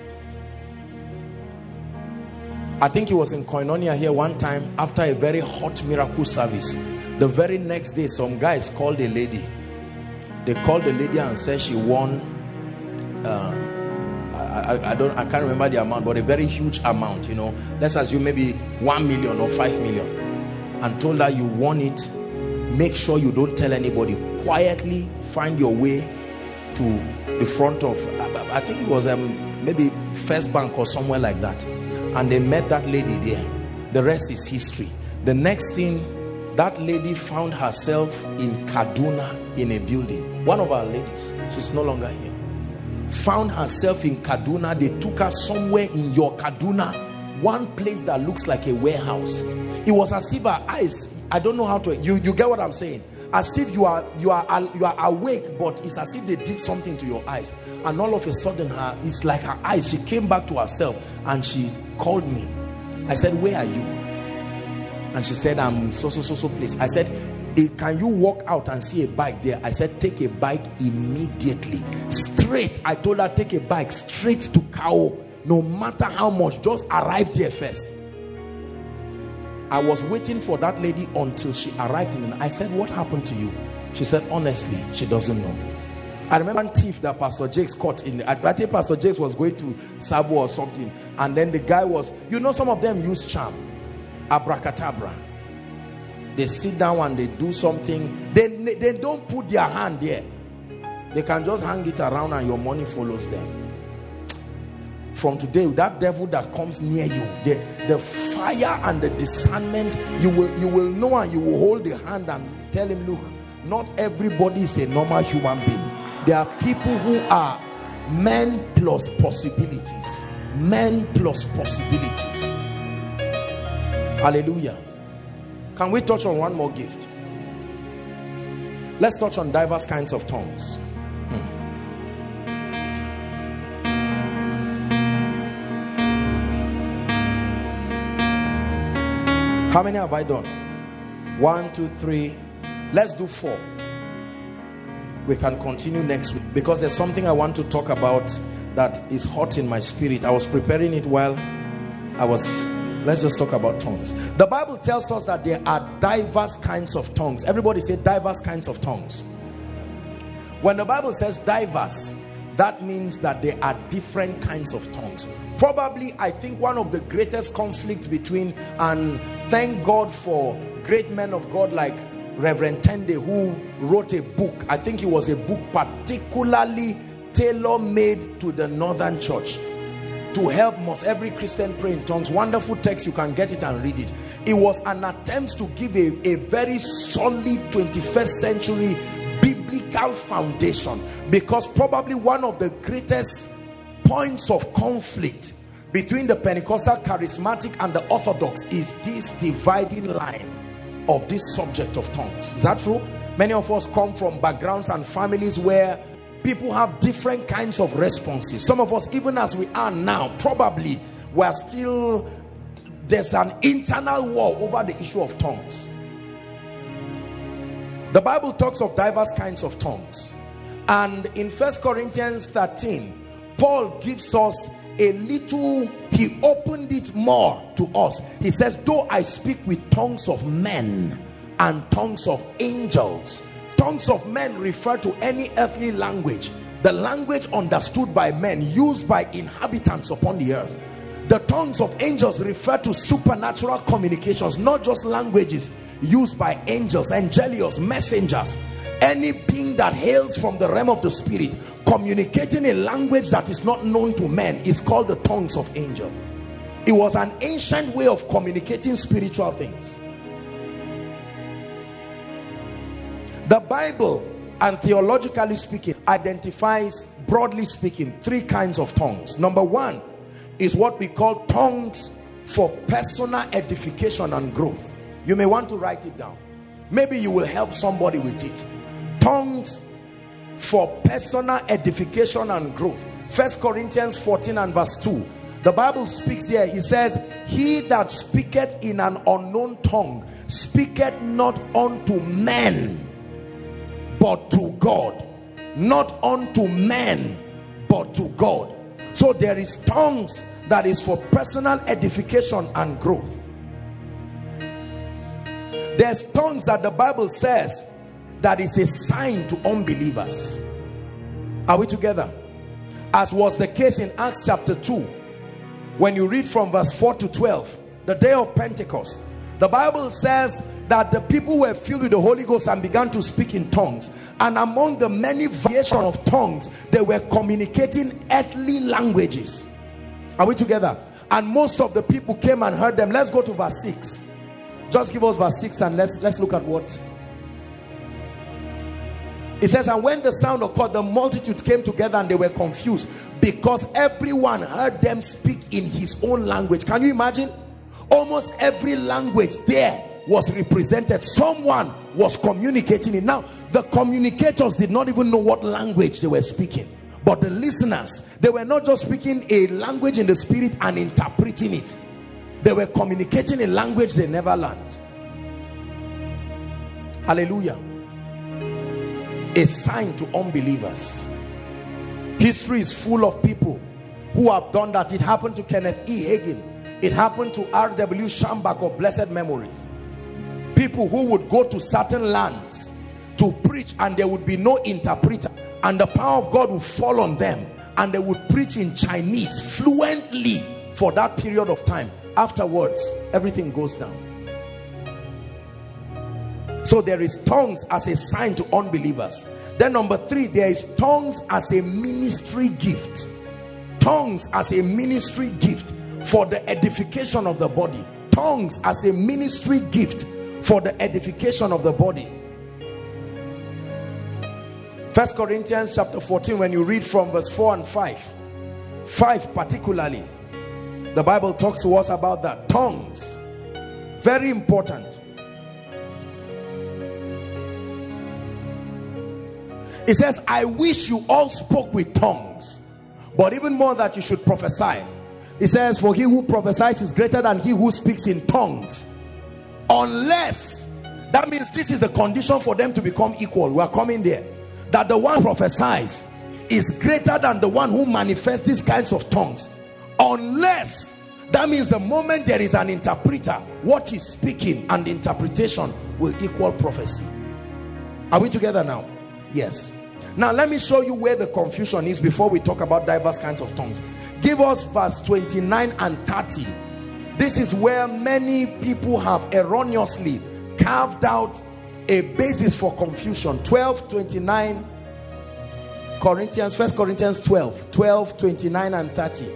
I think he was in Koinonia here one time after a very hot miracle service. The very next day, some guys called a lady. They called the lady and said she won uh, I, I, I don't I can't remember the amount, but a very huge amount, you know. Let's assume maybe one million or five million, and told her, you won it, make sure you don't tell anybody, quietly find your way to the front of, I think it was um, maybe First Bank or somewhere like that, and they met that lady there. The rest is history. The next thing, that lady found herself in Kaduna in a building. One of our ladies, she's no longer here, found herself in Kaduna. They took her somewhere in your Kaduna, one place that looks like a warehouse. It was as if her eyes, I don't know how to, you, you get what I'm saying? As if you are you are you are awake, but it's as if they did something to your eyes, and all of a sudden her, it's like her eyes, she came back to herself and she called me. I said, where are you? And she said, I'm so so so so place. I said, can you walk out and see a bike there? I said, take a bike immediately, straight. I told her, take a bike straight to Kao, no matter how much, just arrive there first. I was waiting for that lady until she arrived in. I said, what happened to you? She said, honestly, she doesn't know. I remember one thief that Pastor Jakes caught in the, I think Pastor Jakes was going to Sabo or something, and then the guy was, you know, some of them use charm, abracadabra. They sit down and they do something. They, they don't put their hand there. They can just hang it around and your money follows them. From today, that devil that comes near you, the, the fire and the discernment, you will, you will know, and you will hold the hand and tell him, look, not everybody is a normal human being. There are people who are men plus possibilities. Men plus possibilities. Hallelujah. Can we touch on one more gift? Let's touch on diverse kinds of tongues. Hmm. How many have I done? One, two, three. Let's do four. We can continue next week, because there's something I want to talk about that is hot in my spirit. I was preparing it while I was... Let's just talk about tongues. The Bible tells us that there are diverse kinds of tongues. Everybody say diverse kinds of tongues. When the Bible says diverse, that means that there are different kinds of tongues. Probably, I think one of the greatest conflicts between, and thank God for great men of God like Reverend Tende, who wrote a book. I think it was a book particularly tailor-made to the Northern Church, to help must every Christian pray in tongues. Wonderful text, you can get it and read it. It was an attempt to give a, a very solid twenty-first century biblical foundation, because probably one of the greatest points of conflict between the Pentecostal charismatic and the Orthodox is this dividing line of this subject of tongues. Is that true? Many of us come from backgrounds and families where people have different kinds of responses. Some of us, even as we are now, probably we're still, there's an internal war over the issue of tongues. The Bible talks of diverse kinds of tongues, and in First Corinthians thirteen, Paul gives us a little, he opened it more to us. He says, though I speak with tongues of men and tongues of angels. Tongues of men refer to any earthly language, the language understood by men, used by inhabitants upon the earth. The tongues of angels refer to supernatural communications, not just languages used by angels, angelios, messengers. Any being that hails from the realm of the spirit, communicating a language that is not known to men, is called the tongues of angel. It was an ancient way of communicating spiritual things. The Bible, and theologically speaking, identifies, broadly speaking, three kinds of tongues. Number one is what we call tongues for personal edification and growth. You may want to write it down. Maybe you will help somebody with it. Tongues for personal edification and growth. First Corinthians fourteen and verse two. The Bible speaks there. It says, he that speaketh in an unknown tongue speaketh not unto men, but to God. Not unto men, but to God. So there is tongues that is for personal edification and growth. There's tongues that the Bible says that is a sign to unbelievers. Are we together? As was the case in Acts chapter two, when you read from verse four to twelve, the day of Pentecost, the Bible says that the people were filled with the Holy Ghost and began to speak in tongues, and among the many variations of tongues, they were communicating earthly languages. Are we together? And most of the people came and heard them. Let's go to verse six. Just give us verse six and let's let's look at what it says. And when the sound occurred, the multitudes came together and they were confused, because everyone heard them speak in his own language. Can you imagine? Almost every language there was represented. Someone was communicating it. Now the communicators did not even know what language they were speaking, but the listeners, they were not just speaking a language in the spirit and interpreting it. They were communicating a language they never learned. Hallelujah. A sign to unbelievers. History is full of people who have done that. It happened to Kenneth E. Hagin. It happened to R W Schambach of blessed memories. People who would go to certain lands to preach, and there would be no interpreter, and the power of God would fall on them, and they would preach in Chinese fluently for that period of time. Afterwards, everything goes down. So there is tongues as a sign to unbelievers. Then number three, there is tongues as a ministry gift. Tongues as a ministry gift for the edification of the body. Tongues as a ministry gift for the edification of the body. First Corinthians chapter fourteen, when you read from verse four and five, five particularly, the Bible talks to us about that. Tongues, very important. It says, I wish you all spoke with tongues, but even more that you should prophesy. It says, for he who prophesies is greater than he who speaks in tongues, unless, that means this is the condition for them to become equal. We are coming there, that the one who prophesies is greater than the one who manifests these kinds of tongues. Unless, that means the moment there is an interpreter, what he's speaking and the interpretation will equal prophecy. Are we together now? Yes. Now let me show you where the confusion is before we talk about diverse kinds of tongues. Give us verse twenty-nine and thirty. This is where many people have erroneously carved out a basis for confusion. twelve, twenty-nine, Corinthians, First Corinthians twelve, twelve, twenty-nine and thirty.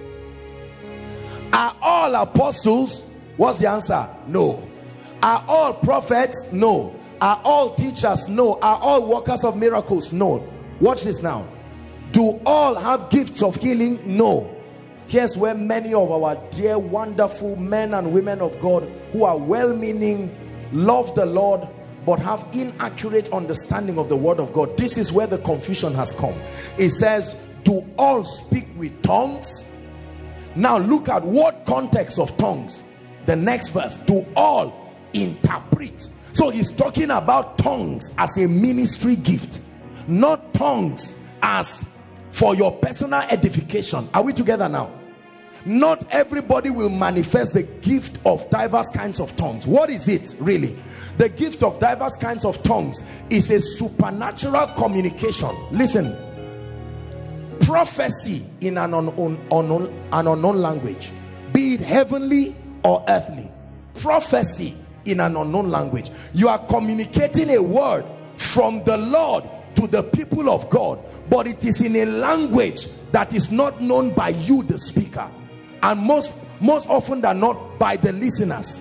Are all apostles? What's the answer? No. Are all prophets? No. Are all teachers? No. Are all workers of miracles? No. Watch this now. Do all have gifts of healing? No. Here's where many of our dear wonderful men and women of God who are well-meaning, love the Lord, but have inaccurate understanding of the word of God. This is where the confusion has come. It says, do all speak with tongues? Now look at what context of tongues. The next verse, do all interpret? So he's talking about tongues as a ministry gift, not tongues as for your personal edification. Are we together now? Not everybody will manifest the gift of diverse kinds of tongues. What is it really? The gift of diverse kinds of tongues is a supernatural communication. Listen, prophecy in an unknown, unknown, an unknown language, be it heavenly or earthly. Prophecy in an unknown language. You are communicating a word from the Lord to the people of God, but it is in a language that is not known by you, the speaker, and most most often than not by the listeners.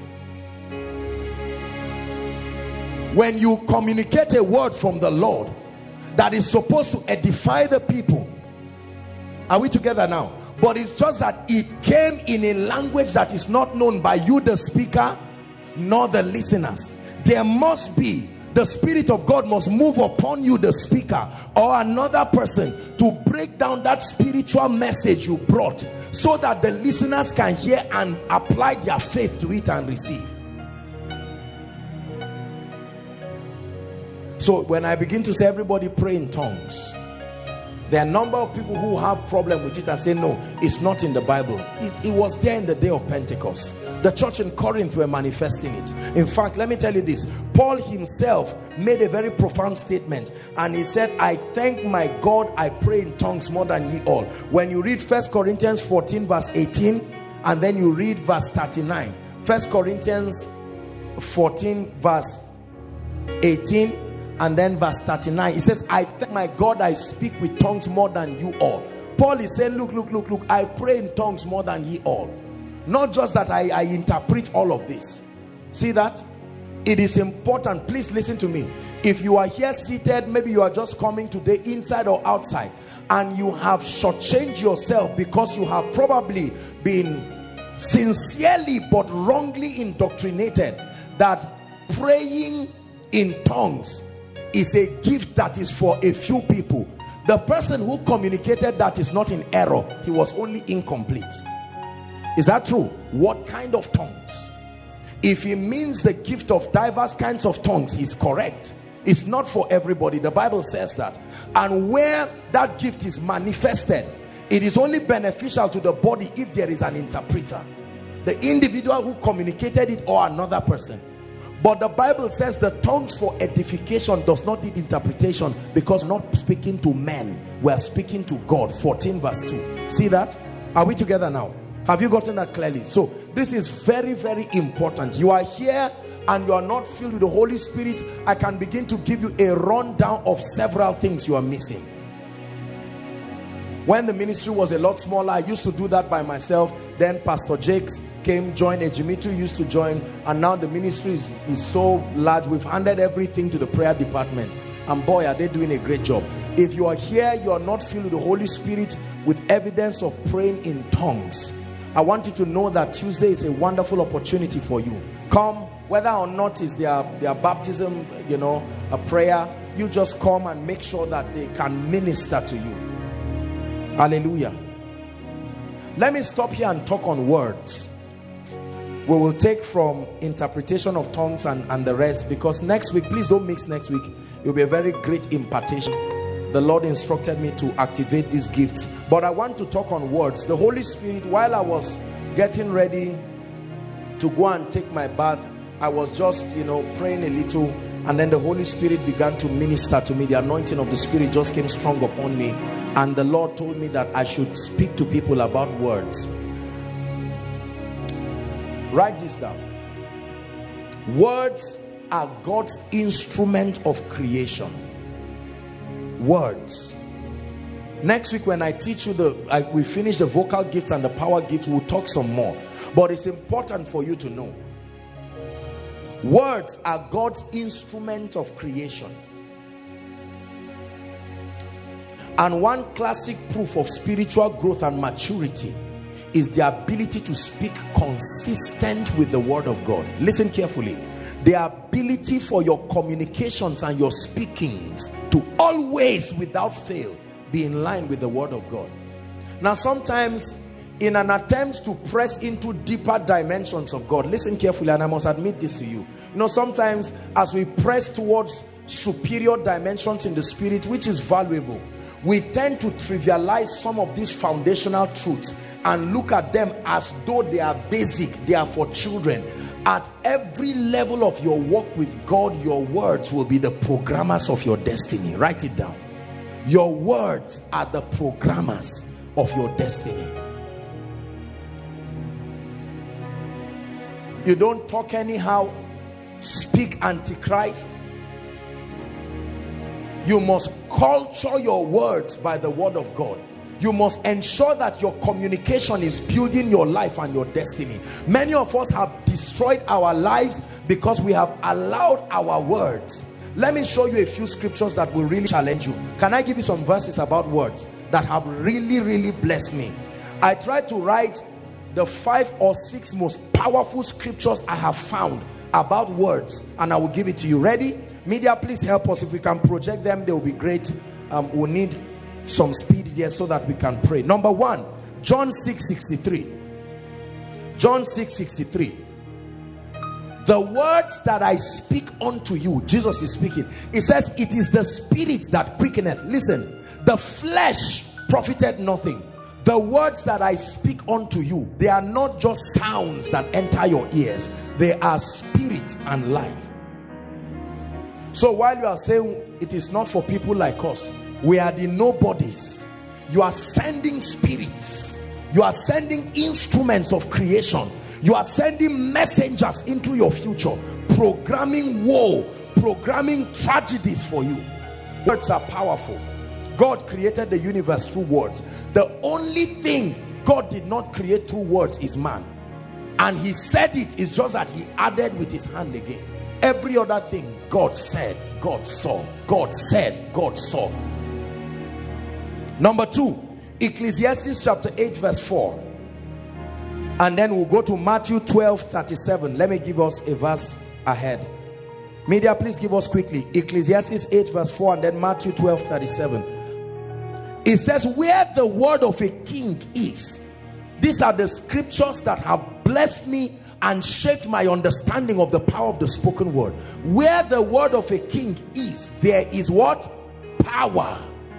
When you communicate a word from the Lord that is supposed to edify the people, are we together now? But it's just that it came in a language that is not known by you, the speaker, nor the listeners. There must be, the Spirit of God must move upon you, the speaker, or another person, to break down that spiritual message you brought, so that the listeners can hear and apply their faith to it and receive. So when I begin to say everybody pray in tongues, There are a number of people who have problem with it and say, no, it's not in the Bible. It, it was there in the day of Pentecost. The church in Corinth were manifesting it. In fact, let me tell you this. Paul himself made a very profound statement, and he said, I thank my God, I pray in tongues more than ye all. When you read First Corinthians fourteen verse eighteen, and then you read verse thirty-nine. First Corinthians fourteen verse eighteen, and then verse thirty-nine. He says, I thank my God, I speak with tongues more than you all. Paul is saying, look, look, look, look, I pray in tongues more than ye all. Not just that I, I interpret all of this. See that? It is important. Please listen to me. If you are here seated, maybe you are just coming today inside or outside, and you have shortchanged yourself because you have probably been sincerely but wrongly indoctrinated that praying in tongues is a gift that is for a few people. The person who communicated that is not in error. He was only incomplete. Is that true? What kind of tongues? If he means the gift of diverse kinds of tongues, he's correct. It's not for everybody. The Bible says that. And where that gift is manifested, it is only beneficial to the body if there is an interpreter. The individual who communicated it or another person. But the Bible says the tongues for edification does not need interpretation, because we're not speaking to men, we are speaking to God. fourteen verse two. See that? Are we together now? Have you gotten that clearly? So this is very, very important. You are here and you are not filled with the Holy Spirit. I can begin to give you a rundown of several things you are missing. When the ministry was a lot smaller, I used to do that by myself. Then Pastor Jakes came, joined, Ejimitu used to join, and now the ministry is, is so large. We've handed everything to the prayer department, and boy, are they doing a great job. If you are here, you are not filled with the Holy Spirit with evidence of praying in tongues, I want you to know that Tuesday is a wonderful opportunity for you. Come, whether or not is their, their baptism, you know, a prayer, you just come and make sure that they can minister to you. Hallelujah. Let me stop here and talk on words. We will take from interpretation of tongues and, and the rest, because next week, please don't mix next week. It will be a very great impartation. The Lord instructed me to activate these gifts. But I want to talk on words. The Holy Spirit, while I was getting ready to go and take my bath, I was just, you know, praying a little, and then the Holy Spirit began to minister to me. The anointing of the Spirit just came strong upon me, and the Lord told me that I should speak to people about words. Write this down. Words are God's instrument of creation. Words. Next week when I teach you the I, we finish the vocal gifts and the power gifts, we'll talk some more, but it's important for you to know words are God's instrument of creation. And one classic proof of spiritual growth and maturity is the ability to speak consistent with the word of God. Listen carefully. The ability for your communications and your speakings to always, without fail, be in line with the word of God. Now, sometimes in an attempt to press into deeper dimensions of God, listen carefully, and I must admit this to you. You know, sometimes as we press towards superior dimensions in the spirit, which is valuable, we tend to trivialize some of these foundational truths and look at them as though they are basic, they are for children. At every level of your walk with God, your words will be the programmers of your destiny. Write it down. Your words are the programmers of your destiny. You don't talk anyhow, speak antichrist. You must culture your words by the word of God. You must ensure that your communication is building your life and your destiny. Many of us have destroyed our lives because we have allowed our words. Let me show you a few scriptures that will really challenge you. Can I give you some verses about words that have really, really blessed me? I tried to write the five or six most powerful scriptures I have found about words, and I will give it to you. Ready? Media, please help us. If we can project them, they will be great. Um, we'll need some speed here so that we can pray. Number one, John six sixty-three. John six sixty-three. The words that I speak unto you, Jesus is speaking. It says, it is the spirit that quickeneth. Listen, the flesh profited nothing. The words that I speak unto you, they are not just sounds that enter your ears. They are spirit and life. So while you are saying it is not for people like us, we are the nobodies. You are sending spirits. You are sending instruments of creation. You are sending messengers into your future, programming woe, programming tragedies for you. Words are powerful. God created the universe through words. The only thing God did not create through words is man. And he said it, it's just that he added with his hand again. Every other thing, God said, God saw. God said, God saw. Number two, Ecclesiastes chapter eight verse four. And then we'll go to Matthew twelve thirty-seven. Let me give us a verse ahead. Media, please give us quickly. Ecclesiastes eight verse four and then Matthew twelve thirty-seven. It says, where the word of a king is. These are the scriptures that have blessed me and shaped my understanding of the power of the spoken word. Where the word of a king is, there is what? Power.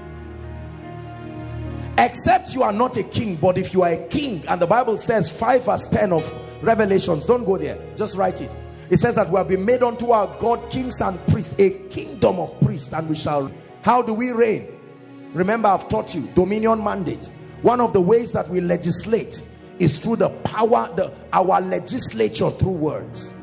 Except you are not a king, but if you are a king, and the Bible says five verse ten of Revelations, don't go there, just write it. It says that we have been made unto our God kings and priests, a kingdom of priests, and we shall. How do we reign? Remember, I've taught you dominion mandate. One of the ways that we legislate is through the power, the our legislature through words.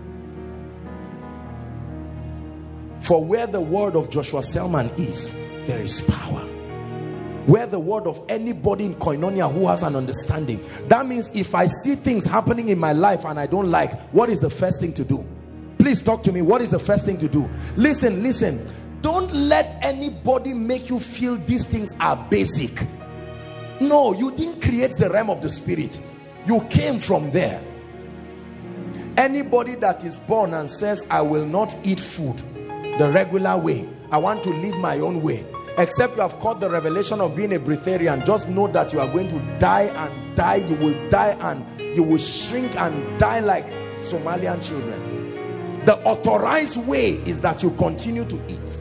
For where the word of Joshua Selman is, there is power. Where the word of anybody in Koinonia who has an understanding, that means if I see things happening in my life and I don't like, what is the first thing to do? Please talk to me. What is the first thing to do? Listen, listen. Don't let anybody make you feel these things are basic. No, you didn't create the realm of the spirit. You came from there. Anybody that is born and says, I will not eat food the regular way, I want to live my own way, except you have caught the revelation of being a breatharian, just know that you are going to die and die. You will die and you will shrink and die like Somalian children. The authorized way is that you continue to eat.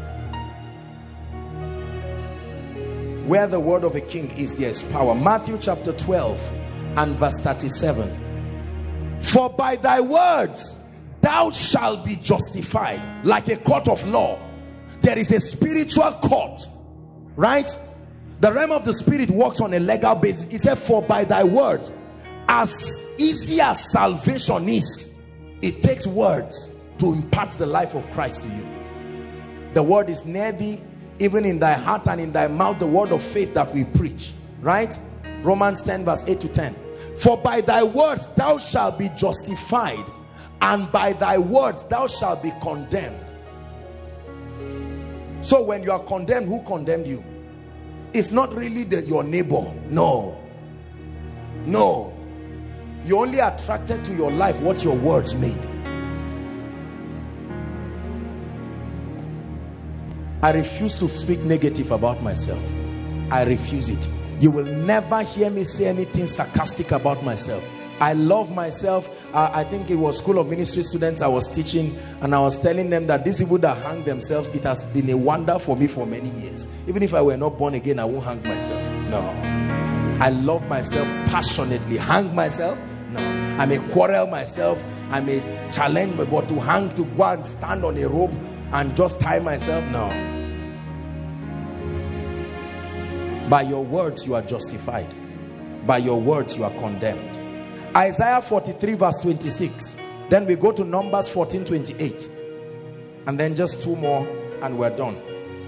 Where the word of a king is, there is power. Matthew chapter twelve and verse thirty-seven. For by thy words thou shalt be justified, like a court of law. There is a spiritual court, right? The realm of the spirit works on a legal basis. He said, for by thy words, as easy as salvation is, it takes words to impart the life of Christ to you. The word is near thee, even in thy heart and in thy mouth, the word of faith that we preach, right? Romans ten verse eight to ten. For by thy words thou shalt be justified, and by thy words thou shalt be condemned. So when you are condemned, who condemned you? It's not really the, your neighbor. No. No. You only attracted to your life what your words made. I refuse to speak negative about myself. I refuse it. You will never hear me say anything sarcastic about myself. I love myself. uh, I think it was School of Ministry students I was teaching, and I was telling them that these people that hang themselves, it has been a wonder for me for many years. Even if I were not born again, I won't hang myself. No. I love myself passionately. Hang myself? No. I may quarrel myself, I may challenge me, but to hang, to go and stand on a rope and just tie myself? No. By your words you are justified. By your words you are condemned. Isaiah forty-three verse twenty-six. Then we go to Numbers fourteen twenty-eight. And then just two more and we're done.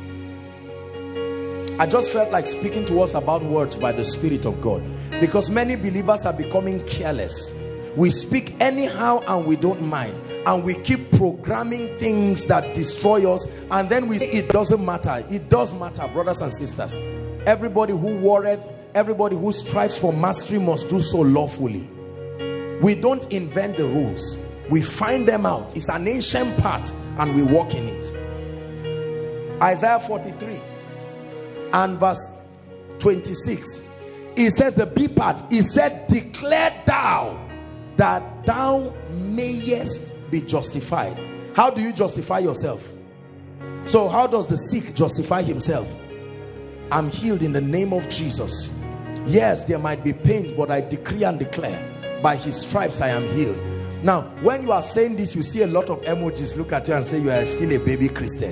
I just felt like speaking to us about words by the Spirit of God, because many believers are becoming careless. We speak anyhow and we don't mind, and we keep programming things that destroy us, and then we say it doesn't matter. It does matter, brothers and sisters. Everybody who warreth, everybody who strives for mastery must do so lawfully. We don't invent the rules. We find them out. It's an ancient path and we walk in it. Isaiah forty-three and verse twenty-six. It says the B part. It said, declare thou that thou mayest be justified. How do you justify yourself? So how does the sick justify himself? I'm healed in the name of Jesus. Yes, there might be pains, but I decree and declare, by his stripes I am healed. Now, when you are saying this, you see a lot of emojis look at you and say you are still a baby Christian.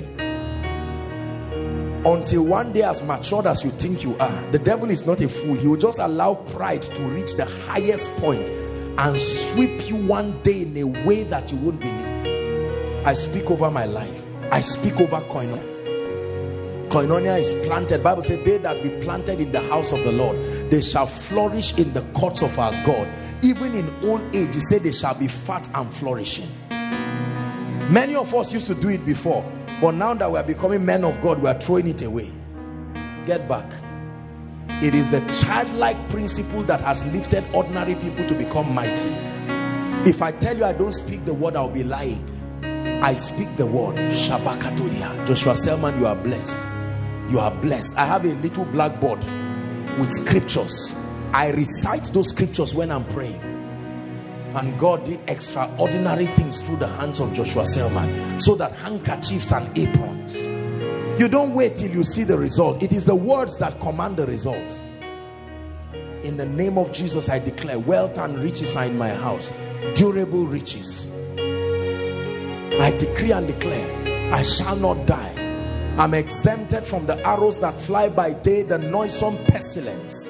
Until one day, as matured as you think you are, the devil is not a fool. He will just allow pride to reach the highest point and sweep you one day in a way that you won't believe. I speak over my life. I speak over Koinonia. Koinonia is planted. Bible says, they that be planted in the house of the Lord, they shall flourish in the courts of our God. Even in old age, he said they shall be fat and flourishing. Many of us used to do it before, but now that we are becoming men of God, we are throwing it away. Get back. It is the childlike principle that has lifted ordinary people to become mighty. If I tell you I don't speak the word, I'll be lying. I speak the word. Shabakatoria. Joshua Selman, you are blessed. You are blessed. I have a little blackboard with scriptures. I recite those scriptures when I'm praying. And God did extraordinary things through the hands of Joshua Selman, so that handkerchiefs and aprons. You don't wait till you see the result. It is the words that command the results. In the name of Jesus, I declare wealth and riches are in my house. Durable riches. I decree and declare, I shall not die. I'm exempted from the arrows that fly by day, the noisome pestilence.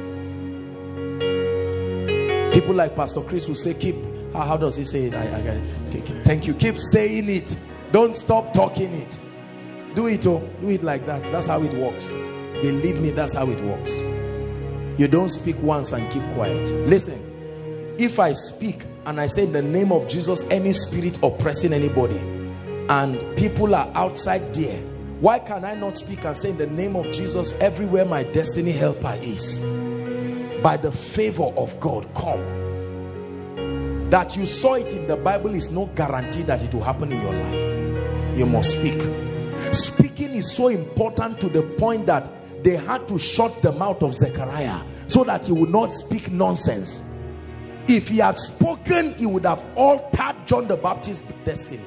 People like Pastor Chris will say, keep, how, how does he say it? I, I, I, thank you. Keep saying it. Don't stop talking it. Do it, oh, do it like that. That's how it works. Believe me, that's how it works. You don't speak once and keep quiet. Listen, if I speak and I say in the name of Jesus, any spirit oppressing anybody, and people are outside there, why can I not speak and say in the name of Jesus, everywhere my destiny helper is, by the favor of God, come. That you saw it in the Bible is no guarantee that it will happen in your life. You must speak. Speaking is so important to the point that they had to shut the mouth of Zechariah so that he would not speak nonsense. If he had spoken, he would have altered John the Baptist's destiny.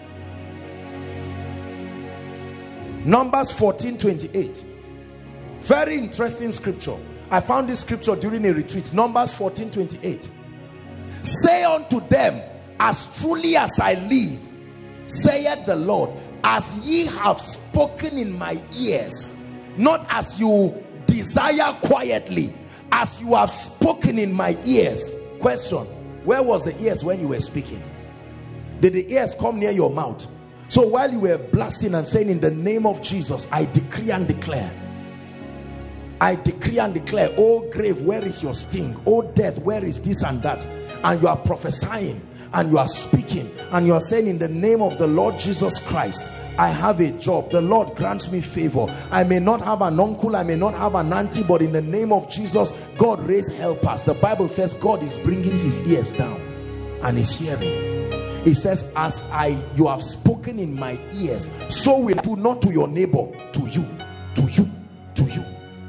Numbers fourteen twenty-eight. Very interesting scripture. I found this scripture during a retreat. Numbers fourteen twenty-eight. Say unto them, as truly as I live, saith the Lord, as ye have spoken in my ears, not as you desire quietly, as you have spoken in my ears. Question, where was the ears when you were speaking? Did the ears come near your mouth? So while you were blasting and saying in the name of Jesus, I decree and declare, I decree and declare, oh grave, where is your sting? Oh death, where is this and that? And you are prophesying and you are speaking and you are saying in the name of the Lord Jesus Christ, I have a job. The Lord grants me favor. I may not have an uncle, I may not have an auntie, but in the name of Jesus, God raise helpers. The Bible says God is bringing his ears down and is hearing. It says, as I you have spoken in my ears, so will I do not to your neighbor, to you, to you, to you.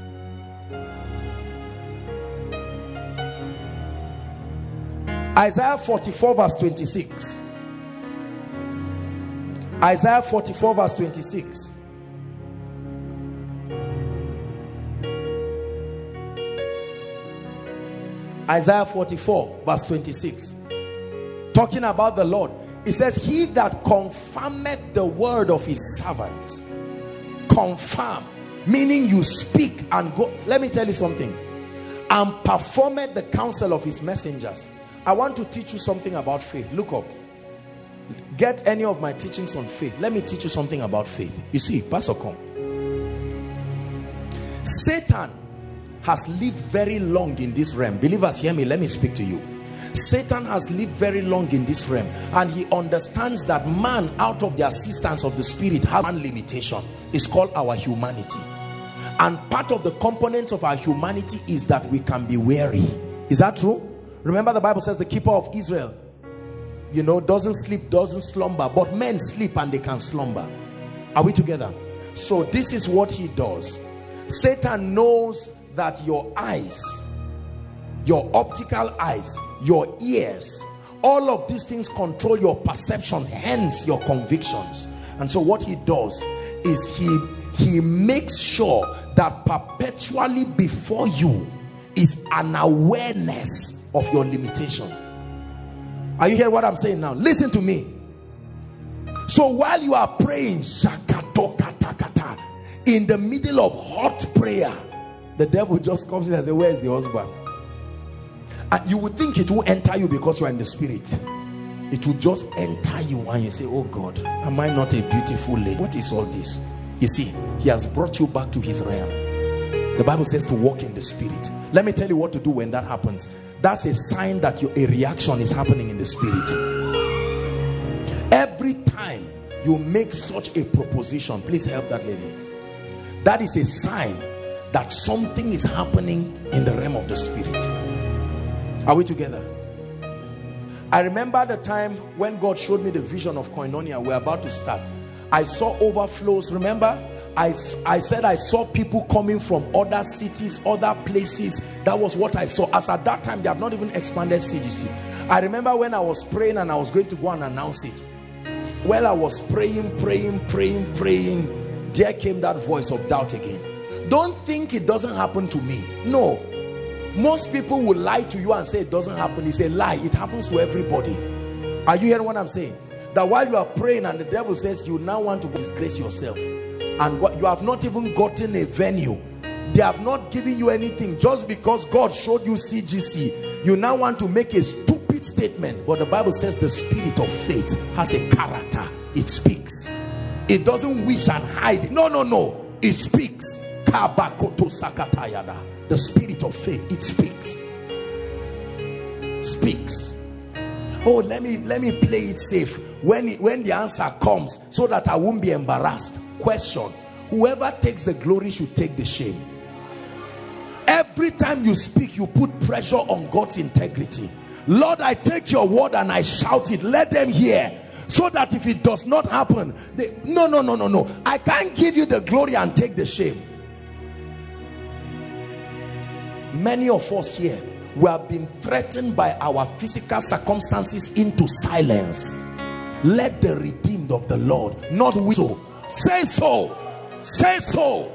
Isaiah forty-four verse twenty-six. Isaiah forty-four verse twenty-six. Isaiah forty-four verse twenty-six. Talking about the Lord. It says, he that confirmeth the word of his servant. Confirm, meaning you speak and go. Let me tell you something. And performeth the counsel of his messengers. I want to teach you something about faith. Look up. Get any of my teachings on faith. Let me teach you something about faith. You see, Pastor, come. Satan has lived very long in this realm. Believers, hear me. Let me speak to you. Satan has lived very long in this realm, and he understands that man, out of the assistance of the spirit, has one limitation. It's called our humanity. And part of the components of our humanity is that we can be weary. Is that true? Remember, the Bible says the keeper of Israel, you know, doesn't sleep, doesn't slumber, but men sleep and they can slumber. Are we together? So this is what he does. Satan knows that your eyes your optical eyes, your ears. All of these things control your perceptions, hence your convictions. And so what he does is he he makes sure that perpetually before you is an awareness of your limitation. Are you hearing what I'm saying now? Listen to me. So while you are praying in the middle of hot prayer, the devil just comes in and says, where's the husband? And you would think it will enter you because you are in the spirit. It will just enter you and you say, oh God, am I not a beautiful lady? What is all this? You see, he has brought you back to his realm. The Bible says to walk in the spirit. Let me tell you what to do when that happens. That's a sign that you, a reaction is happening in the spirit. Every time you make such a proposition, please help that lady. That is a sign that something is happening in the realm of the spirit. Are we together? I remember the time when God showed me the vision of Koinonia. We're about to start. I saw overflows. Remember, I, I said I saw people coming from other cities, other places. That was what I saw. As at that time, they have not even expanded C G C. I remember when I was praying and I was going to go and announce it. While I was praying, praying, praying, praying, there came that voice of doubt again. Don't think it doesn't happen to me. No. Most people will lie to you and say it doesn't happen. It's a lie. It happens to everybody. Are you hearing what I'm saying? That while you are praying and the devil says you now want to disgrace yourself, and God, you have not even gotten a venue. They have not given you anything. Just because God showed you C G C, you now want to make a stupid statement. But the Bible says the spirit of faith has a character. It speaks. It doesn't wish and hide. No, no, no. It speaks. The spirit of faith, it speaks. Speaks. Oh, let me let me play it safe when it, when the answer comes, so that I won't be embarrassed. Question: whoever takes the glory should take the shame. Every time you speak, you put pressure on God's integrity. Lord, I take your word and I shout it. Let them hear, so that if it does not happen, they, no, no, no, no, no. I can't give you the glory and take the shame. Many of us here, we have been threatened by our physical circumstances into silence. Let the redeemed of the Lord not whistle. Say so. Say so.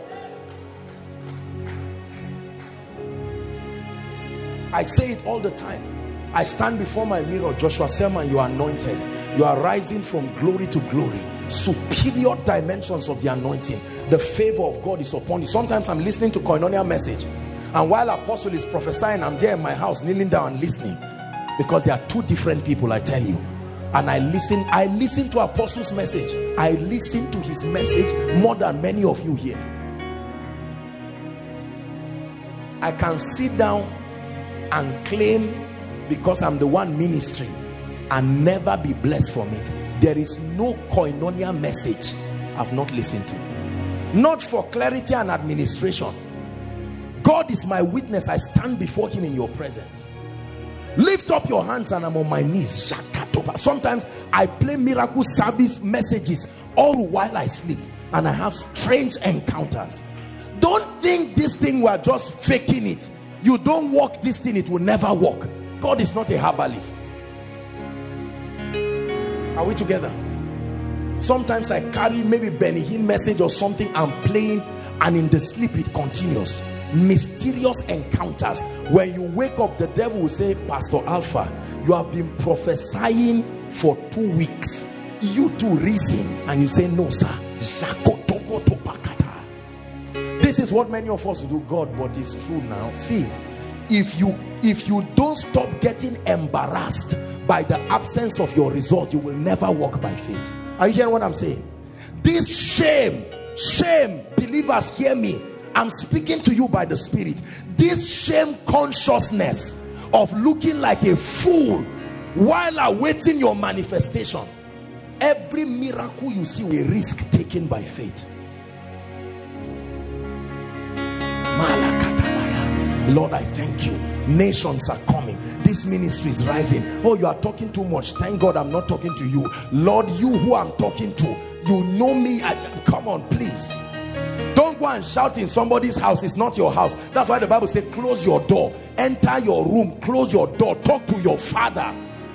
I say it all the time. I stand before my mirror. Joshua Selman, you are anointed. You are rising from glory to glory. Superior dimensions of the anointing. The favor of God is upon you. Sometimes I'm listening to Koinonia message, and while Apostle is prophesying, I'm there in my house kneeling down and listening, because there are two different people, I tell you. And I listen, I listen to Apostle's message. I listen to his message more than many of you here. I can sit down and claim because I'm the one ministering and never be blessed from it. There is no Koinonia message I've not listened to. Not for clarity and administration. God is my witness. I stand before him in your presence. Lift up your hands and I'm on my knees. Sometimes I play miracle service messages all while I sleep, and I have strange encounters. Don't think this thing we're just faking it. You don't walk this thing, it will never work. God is not a herbalist. Are we together? Sometimes I carry maybe Benny Hinn message or something, I'm playing, and in the sleep it continues. Mysterious encounters. When you wake up, the devil will say, Pastor Alpha, you have been prophesying for two weeks. You too reason. And you say, no sir. This is what many of us do. God, but it's true now. See, if you if you don't stop getting embarrassed by the absence of your result, you will never walk by faith. Are you hearing what I'm saying? This shame, shame, believers, hear me. I'm speaking to you by the Spirit. This shame consciousness of looking like a fool while awaiting your manifestation. Every miracle you see will be risk taken by faith. Lord, I thank you. Nations are coming. This ministry is rising. Oh, you are talking too much. Thank God I'm not talking to you. Lord, you who I'm talking to, you know me. I, come on, please. Don't go go and shout in somebody's house. It's not your house. That's why the Bible says close your door, enter your room, close your door, talk to your father.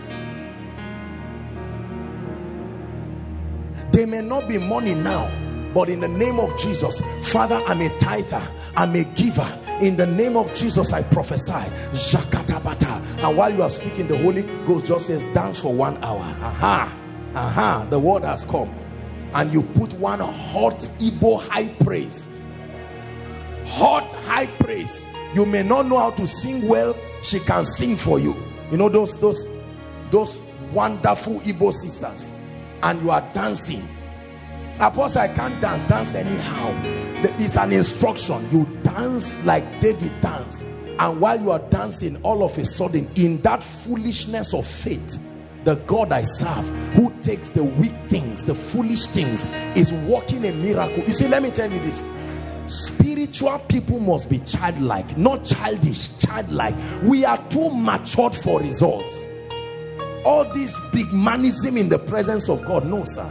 There may not be money now, but in the name of Jesus, Father, I'm a tither, I'm a giver. In the name of Jesus, I prophesy. And while you are speaking, the Holy Ghost just says, dance for one hour. Aha, aha, the word has come. And you put one hot Igbo high praise. Hot high praise. You may not know how to sing well, she can sing for you. You know those, those, those wonderful Igbo sisters. And you are dancing. Apostle, I can't dance. Dance anyhow. It's an instruction. You dance like David danced. And while you are dancing, all of a sudden, in that foolishness of faith, the God I serve, who takes the weak things, the foolish things, is working a miracle. You see, let me tell you this. Spiritual people must be childlike, not childish, childlike. We are too matured for results. All this big manism in the presence of God, no, sir.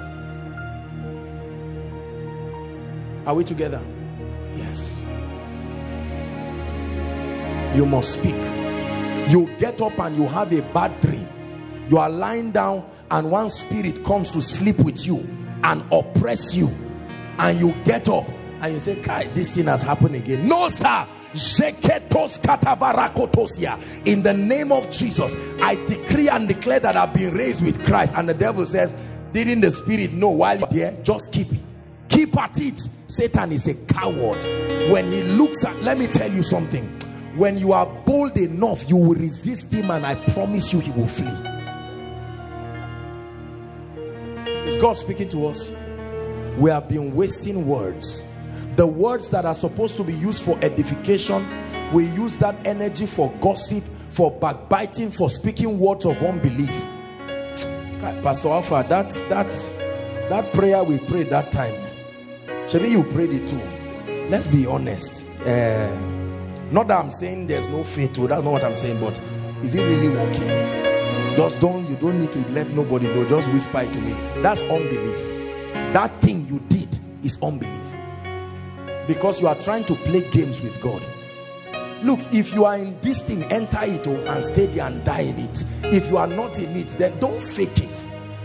Are we together? Yes. You must speak. You get up and you have a bad dream. You are lying down and one spirit comes to sleep with you and oppress you, and you get up and you say, Kai, this thing has happened again. No, sir. In the name of Jesus, I decree and declare that I've been raised with Christ. And the devil says, didn't the spirit know while you're there? Just keep it. Keep at it. Satan is a coward. When he looks at, let me tell you something. When you are bold enough, you will resist him, and I promise you he will flee. Is God speaking to us? We have been wasting words. The words that are supposed to be used for edification, we use that energy for gossip, for backbiting, for speaking words of unbelief. Pastor Alpha, that that that prayer we prayed that time, maybe you prayed it too. Let's be honest. Uh, not that I'm saying there's no faith to, that's not what I'm saying, but is it really working? Just don't, you don't need to let nobody know, just whisper it to me. That's unbelief. That thing you did is unbelief, because you are trying to play games with God. Look, if you are in this thing, enter it and stay there and die in it. If you are not in it, then don't fake it.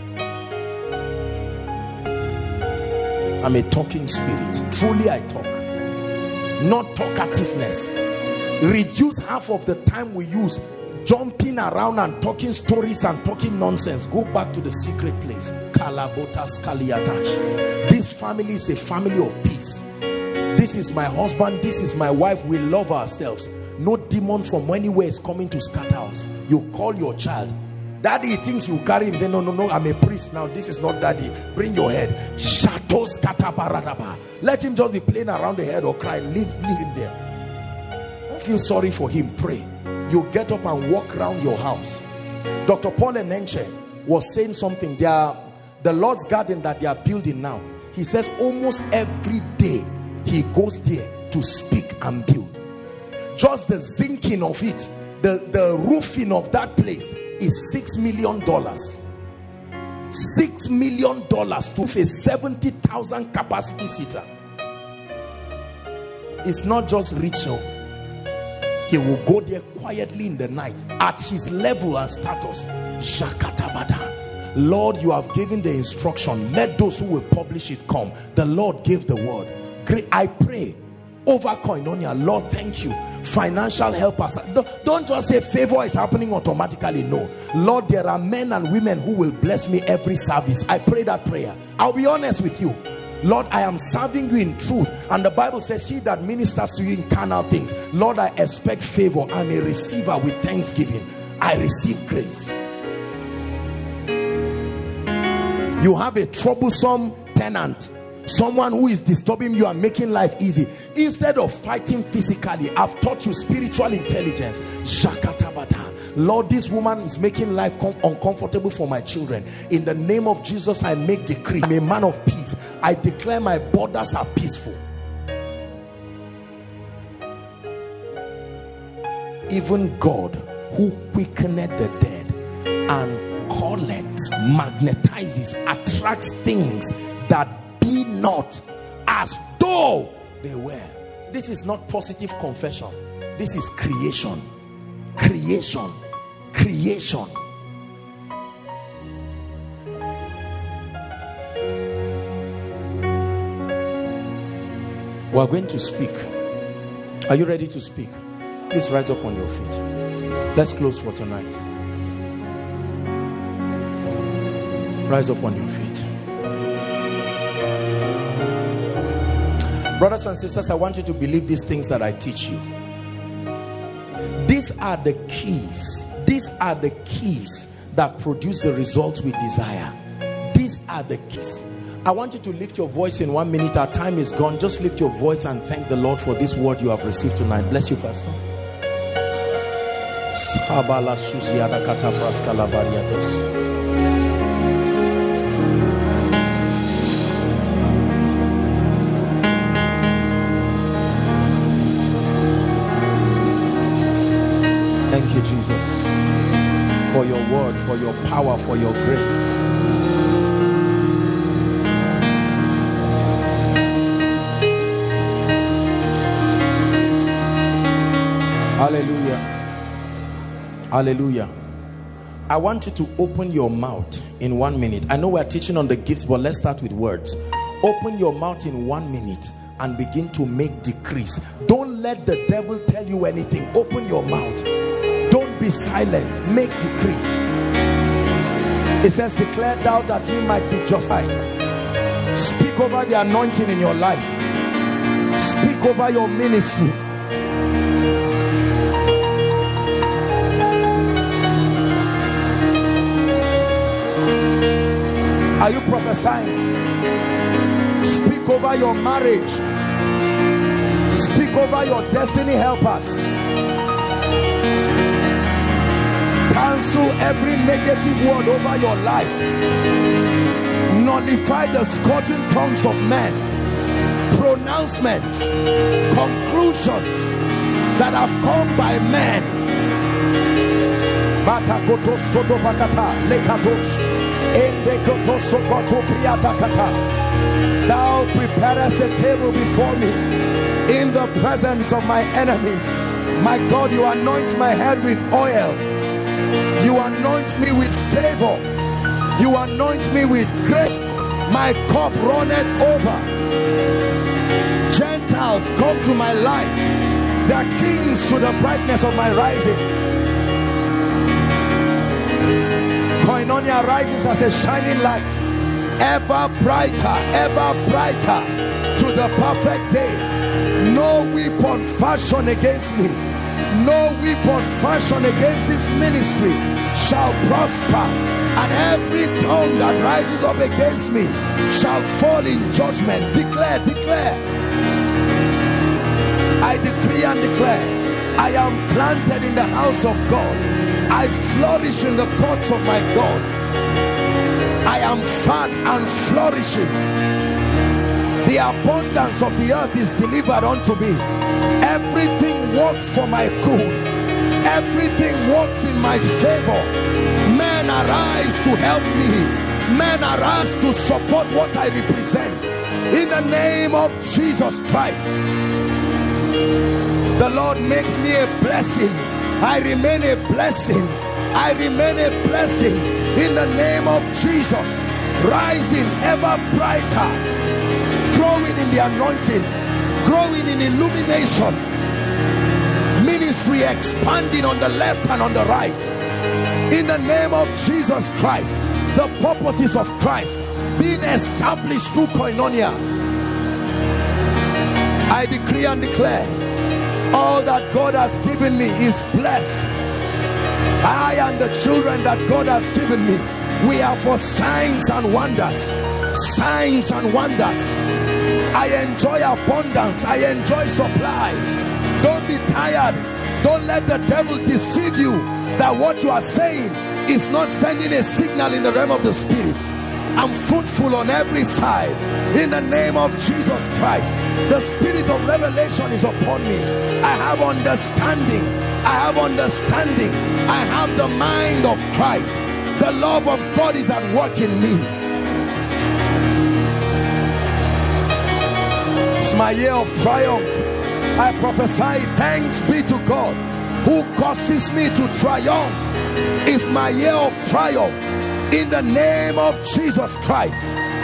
I'm a talking spirit. Truly I talk, not talkativeness. Reduce half of the time we use jumping around and talking stories and talking nonsense. Go back to the secret place. Kalabotas Kaliadash. This family is a family of peace. This is my husband, this is my wife. We love ourselves. No demon from anywhere is coming to scatter us. You call your child. Daddy, he thinks you carry him. Say, no, no, no, I'm a priest now. This is not daddy. Bring your head. Let him just be playing around the head or crying. Leave, leave him there. Don't feel sorry for him. Pray. You get up and walk around your house. Doctor Paul Enenche was saying something. They are, the Lord's garden that they are building now. He says almost every day he goes there to speak and build. Just the zinking of it, the, the roofing of that place is six million dollars. Six million dollars to a seventy thousand capacity seater. It's not just ritual. He will go there quietly in the night at his level and status. Shakatabada. Lord, you have given the instruction. Let those who will publish it come. The Lord gave the word. Great. I pray over Koinonia. Lord, thank you. Financial help us. Don't just say favor is happening automatically. No. Lord, there are men and women who will bless me every service. I pray that prayer. I'll be honest with you. Lord, I am serving you in truth. And the Bible says, he that ministers to you in carnal things. Lord, I expect favor. I'm a receiver with thanksgiving. I receive grace. You have a troublesome tenant, someone who is disturbing you and making life easy. Instead of fighting physically, I've taught you spiritual intelligence. Shakatabata. Lord, this woman is making life uncomfortable for my children. In the name of Jesus, I make decree. I'm a man of peace. I declare my borders are peaceful. Even God, who quickeneth the dead and calleth, magnetizes, attracts things that be not, as though they were. This is not positive confession. This is creation. Creation. Creation. We are going to speak. Are you ready to speak? Please rise up on your feet. Let's close for tonight. Rise up on your feet. Brothers and sisters, I want you to believe these things that I teach you. These are the keys. These are the keys that produce the results we desire. These are the keys. I want you to lift your voice in one minute. Our time is gone. Just lift your voice and thank the Lord for this word you have received tonight. Bless you, Pastor. Thank you, Jesus, for your word, for your power, for your grace. Hallelujah. Hallelujah. I want you to open your mouth in one minute. I know we're teaching on the gifts, but let's start with words. Open your mouth in one minute and begin to make decrees. Don't let the devil tell you anything. Open your mouth. Don't be silent. Make decrees. It says, declare thou that ye might be justified. Speak over the anointing in your life. Speak over your ministry. Are you prophesying? Speak over your marriage. Speak over your destiny helpers. Cancel every negative word over your life. Nullify the scourging tongues of men. Pronouncements, conclusions that have come by men. Thou preparest a table before me in the presence of my enemies. My God, you anoint my head with oil. You anoint me with favor. You anoint me with grace. My cup runneth over. Gentiles come to my light. They are kings to the brightness of my rising. Koinonia rises as a shining light, ever brighter, ever brighter to the perfect day. No weapon fashioned against me, no weapon fashioned against this ministry shall prosper, and every tongue that rises up against me shall fall in judgment. Declare, declare. I decree and declare, I am planted in the house of God. I flourish in the courts of my God. I am fat and flourishing. The abundance of the earth is delivered unto me. Everything works for my good. Everything works in my favor. Men arise to help me. Men arise to support what I represent. In the name of Jesus Christ. The Lord makes me a blessing. I remain a blessing. I remain a blessing in the name of Jesus. Rising ever brighter, growing in the anointing, growing in illumination, ministry expanding on the left and on the right. In the name of Jesus Christ, the purposes of Christ being established through Koinonia. I decree and declare, all that God has given me is blessed. I and the children that God has given me, we are for signs and wonders. Signs and wonders. I enjoy abundance. I enjoy supplies. Don't be tired. Don't let the devil deceive you that what you are saying is not sending a signal in the realm of the spirit. I'm fruitful on every side in the name of Jesus Christ. The spirit of revelation is upon me. I have understanding. I have understanding. I have the mind of Christ. The love of God is at work in me. my year of triumph. I prophesy, thanks be to God who causes me to triumph. It's my year of triumph in the name of Jesus Christ.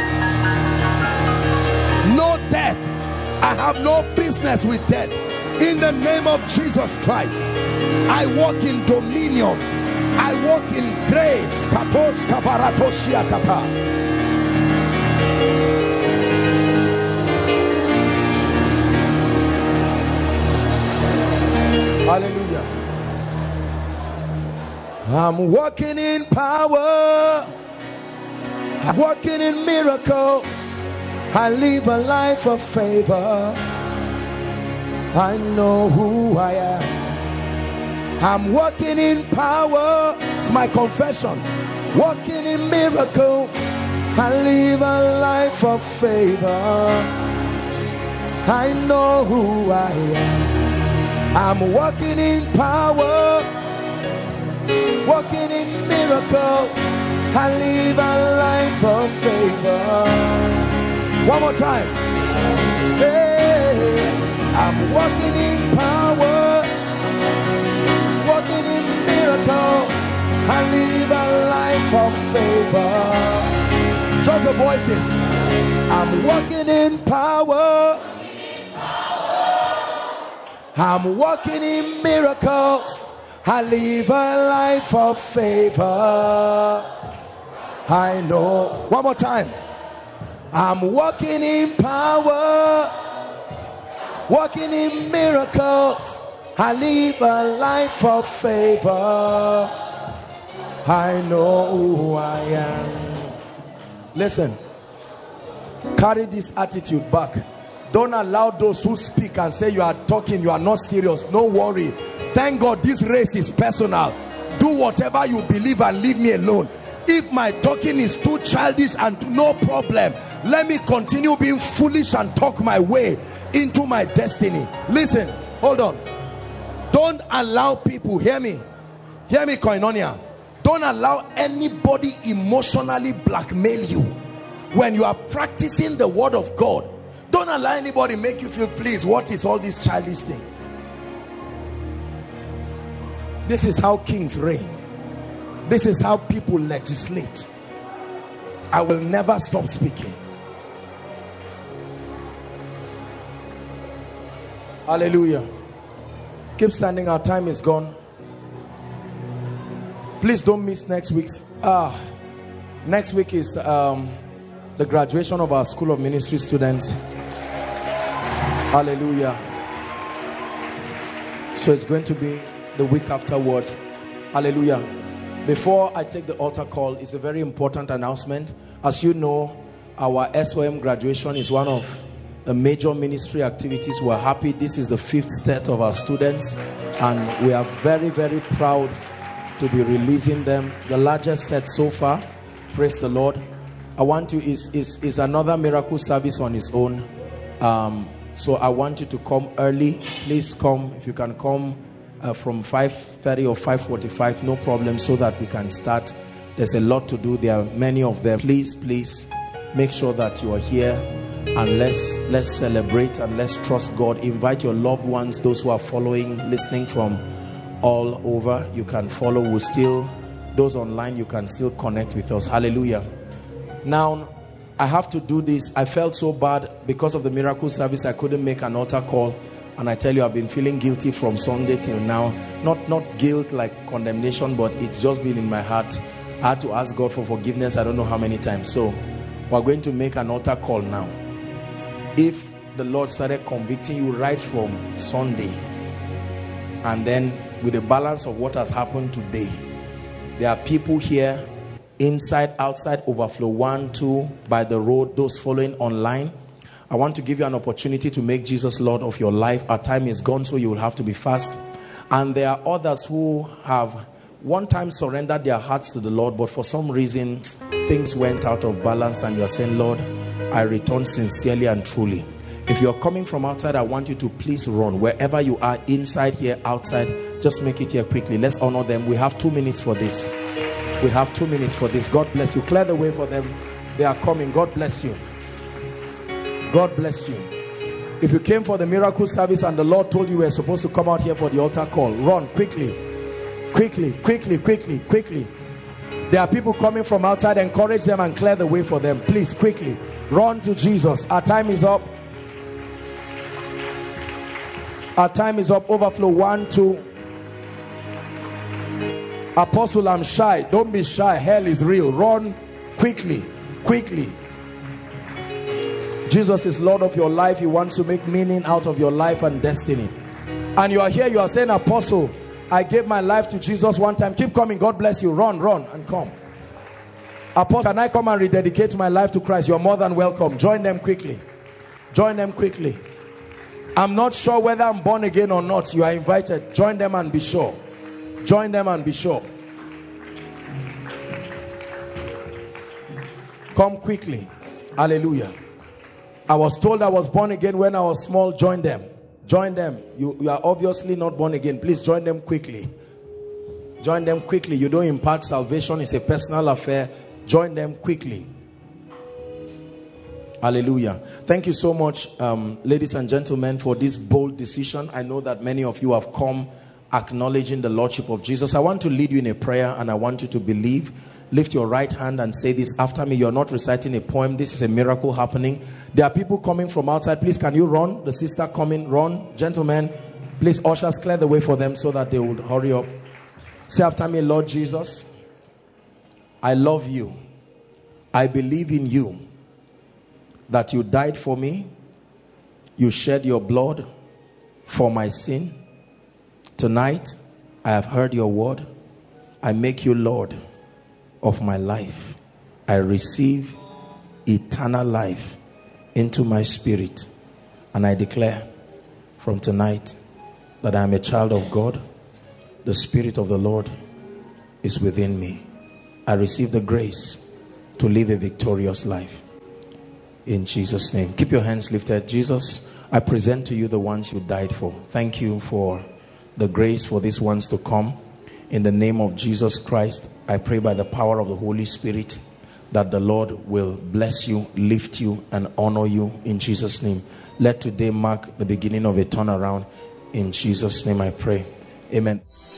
No death. I have no business with death. In the name of Jesus Christ, I walk in dominion. I walk in grace. Katos kabaratoshia kata. Hallelujah. I'm walking in power. I'm walking in miracles. I live a life of favor. I know who I am. I'm walking in power. It's my confession. Walking in miracles. I live a life of favor. I know who I am. I'm walking in power. Walking in miracles. I live a life of favor. One more time. Hey, I'm walking in power. Walking in miracles. I live a life of favor. Just the voices. I'm walking in power. I'm walking in miracles. I live a life of favor. I know. One more time. I'm walking in power. Walking in miracles. I live a life of favor. I know who I am. Listen. Carry this attitude back. Don't allow those who speak and say you are talking, you are not serious. Don't worry. Thank God this race is personal. Do whatever you believe and leave me alone. If my talking is too childish, and no problem, let me continue being foolish and talk my way into my destiny. Listen, hold on. Don't allow people, hear me, hear me, Koinonia. Don't allow anybody emotionally blackmail you when you are practicing the word of God. Don't allow anybody make you feel, please, what is all this childish thing? This is how kings reign. This is how people legislate. I will never stop speaking. Hallelujah. Keep standing, our time is gone. Please don't miss next week's. Ah, next week is um, the graduation of our School of Ministry students. Hallelujah. So it's going to be the week afterwards. Hallelujah. Before I take the altar call, it's a very important announcement. As you know, our S O M graduation is one of the major ministry activities. We're happy. This is the fifth set of our students, and we are very, very proud to be releasing them. The largest set so far. Praise the Lord. I want to, is, is, is another miracle service on its own. Um, so I want you to come early. Please come. If you can come uh, from five thirty or five forty-five, no problem, so that we can start. There's a lot to do. There are many of them. Please, please make sure that you are here, and let's let's celebrate and let's trust God. Invite your loved ones, those who are following, listening from all over. You can follow. We'll still, those online, you can still connect with us. Hallelujah. Now, I have to do this. I felt so bad because of the miracle service. I couldn't make an altar call, and I tell you, I've been feeling guilty from Sunday till now. Not not guilt like condemnation, but it's just been in my heart. I had to ask God for forgiveness. I don't know how many times. So we're going to make an altar call now. If the Lord started convicting you right from Sunday, and then with the balance of what has happened today, there are people here, inside, outside, overflow one, two, by the road, those following online. I want to give you an opportunity to make Jesus Lord of your life. Our time is gone, so you will have to be fast. And there are others who have one time surrendered their hearts to the Lord, but for some reason things went out of balance, and you're saying, Lord, I return sincerely and truly. If you're coming from outside, I want you to please run. Wherever you are, inside here, outside, just make it here quickly. Let's honor them. We have two minutes for this. We have two minutes for this. God bless you. Clear the way for them. They are coming. God bless you. God bless you. If you came for the miracle service and the Lord told you we were supposed to come out here for the altar call, run quickly, quickly, quickly, quickly, quickly. There are people coming from outside. Encourage them and clear the way for them. Please, quickly, run to Jesus. Our time is up. Our time is up. Overflow. One, two. Apostle, I'm shy. Don't be shy. Hell is real. Run quickly, quickly. Jesus is Lord of your life. He wants to make meaning out of your life and destiny. And you are here, you are saying, Apostle, I gave my life to Jesus one time. Keep coming. God bless you. Run, run, and come. Apostle, can I come and rededicate my life to Christ? You're more than welcome. Join them quickly. Join them quickly. I'm not sure whether I'm born again or not. You are invited. Join them and be sure. Join them and be sure. Come quickly. Hallelujah. I was told I was born again when I was small. Join them. Join them. You, you are obviously not born again. Please join them quickly. Join them quickly. You don't impart salvation. It's a personal affair. Join them quickly. Hallelujah. Thank you so much, um, ladies and gentlemen, for this bold decision. I know that many of you have come acknowledging the Lordship of Jesus. I want to lead you in a prayer, and I want you to believe. Lift your right hand and say this after me. You're not reciting a poem. This is a miracle happening. There are people coming from outside. Please, can you run? The sister coming, run. Gentlemen, please, ushers, clear the way for them so that they would hurry up. Say after me, Lord Jesus, I love you. I believe in you, that you died for me. You shed your blood for my sin. Tonight, I have heard your word. I make you Lord of my life. I receive eternal life into my spirit, and I declare from tonight that I am a child of God. The Spirit of the Lord is within me. I receive the grace to live a victorious life in Jesus' name. Keep your hands lifted. Jesus, I present to you the ones you died for. Thank you for the grace for these ones to come. In the name of Jesus Christ, I pray by the power of the Holy Spirit that the Lord will bless you, lift you, and honor you in Jesus' name. Let today mark the beginning of a turnaround. In Jesus' name I pray. Amen.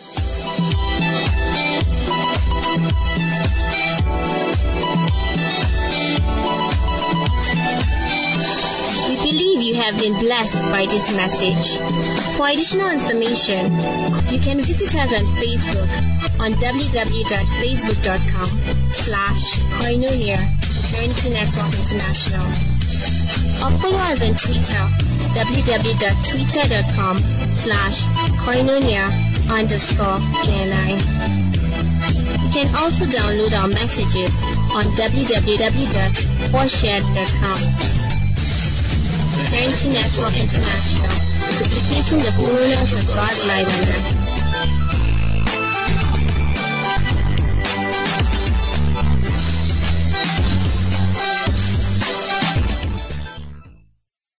We believe you have been blessed by this message. For additional information, you can visit us on Facebook on w w w dot facebook dot com slash Koinonia Eternity Network International, or follow us on Twitter, w w w dot twitter dot com slash Koinonia underscore E N I. You can also download our messages on w w w dot forshared dot com. Eternity Network International, duplicating the fullness of God's light on earth.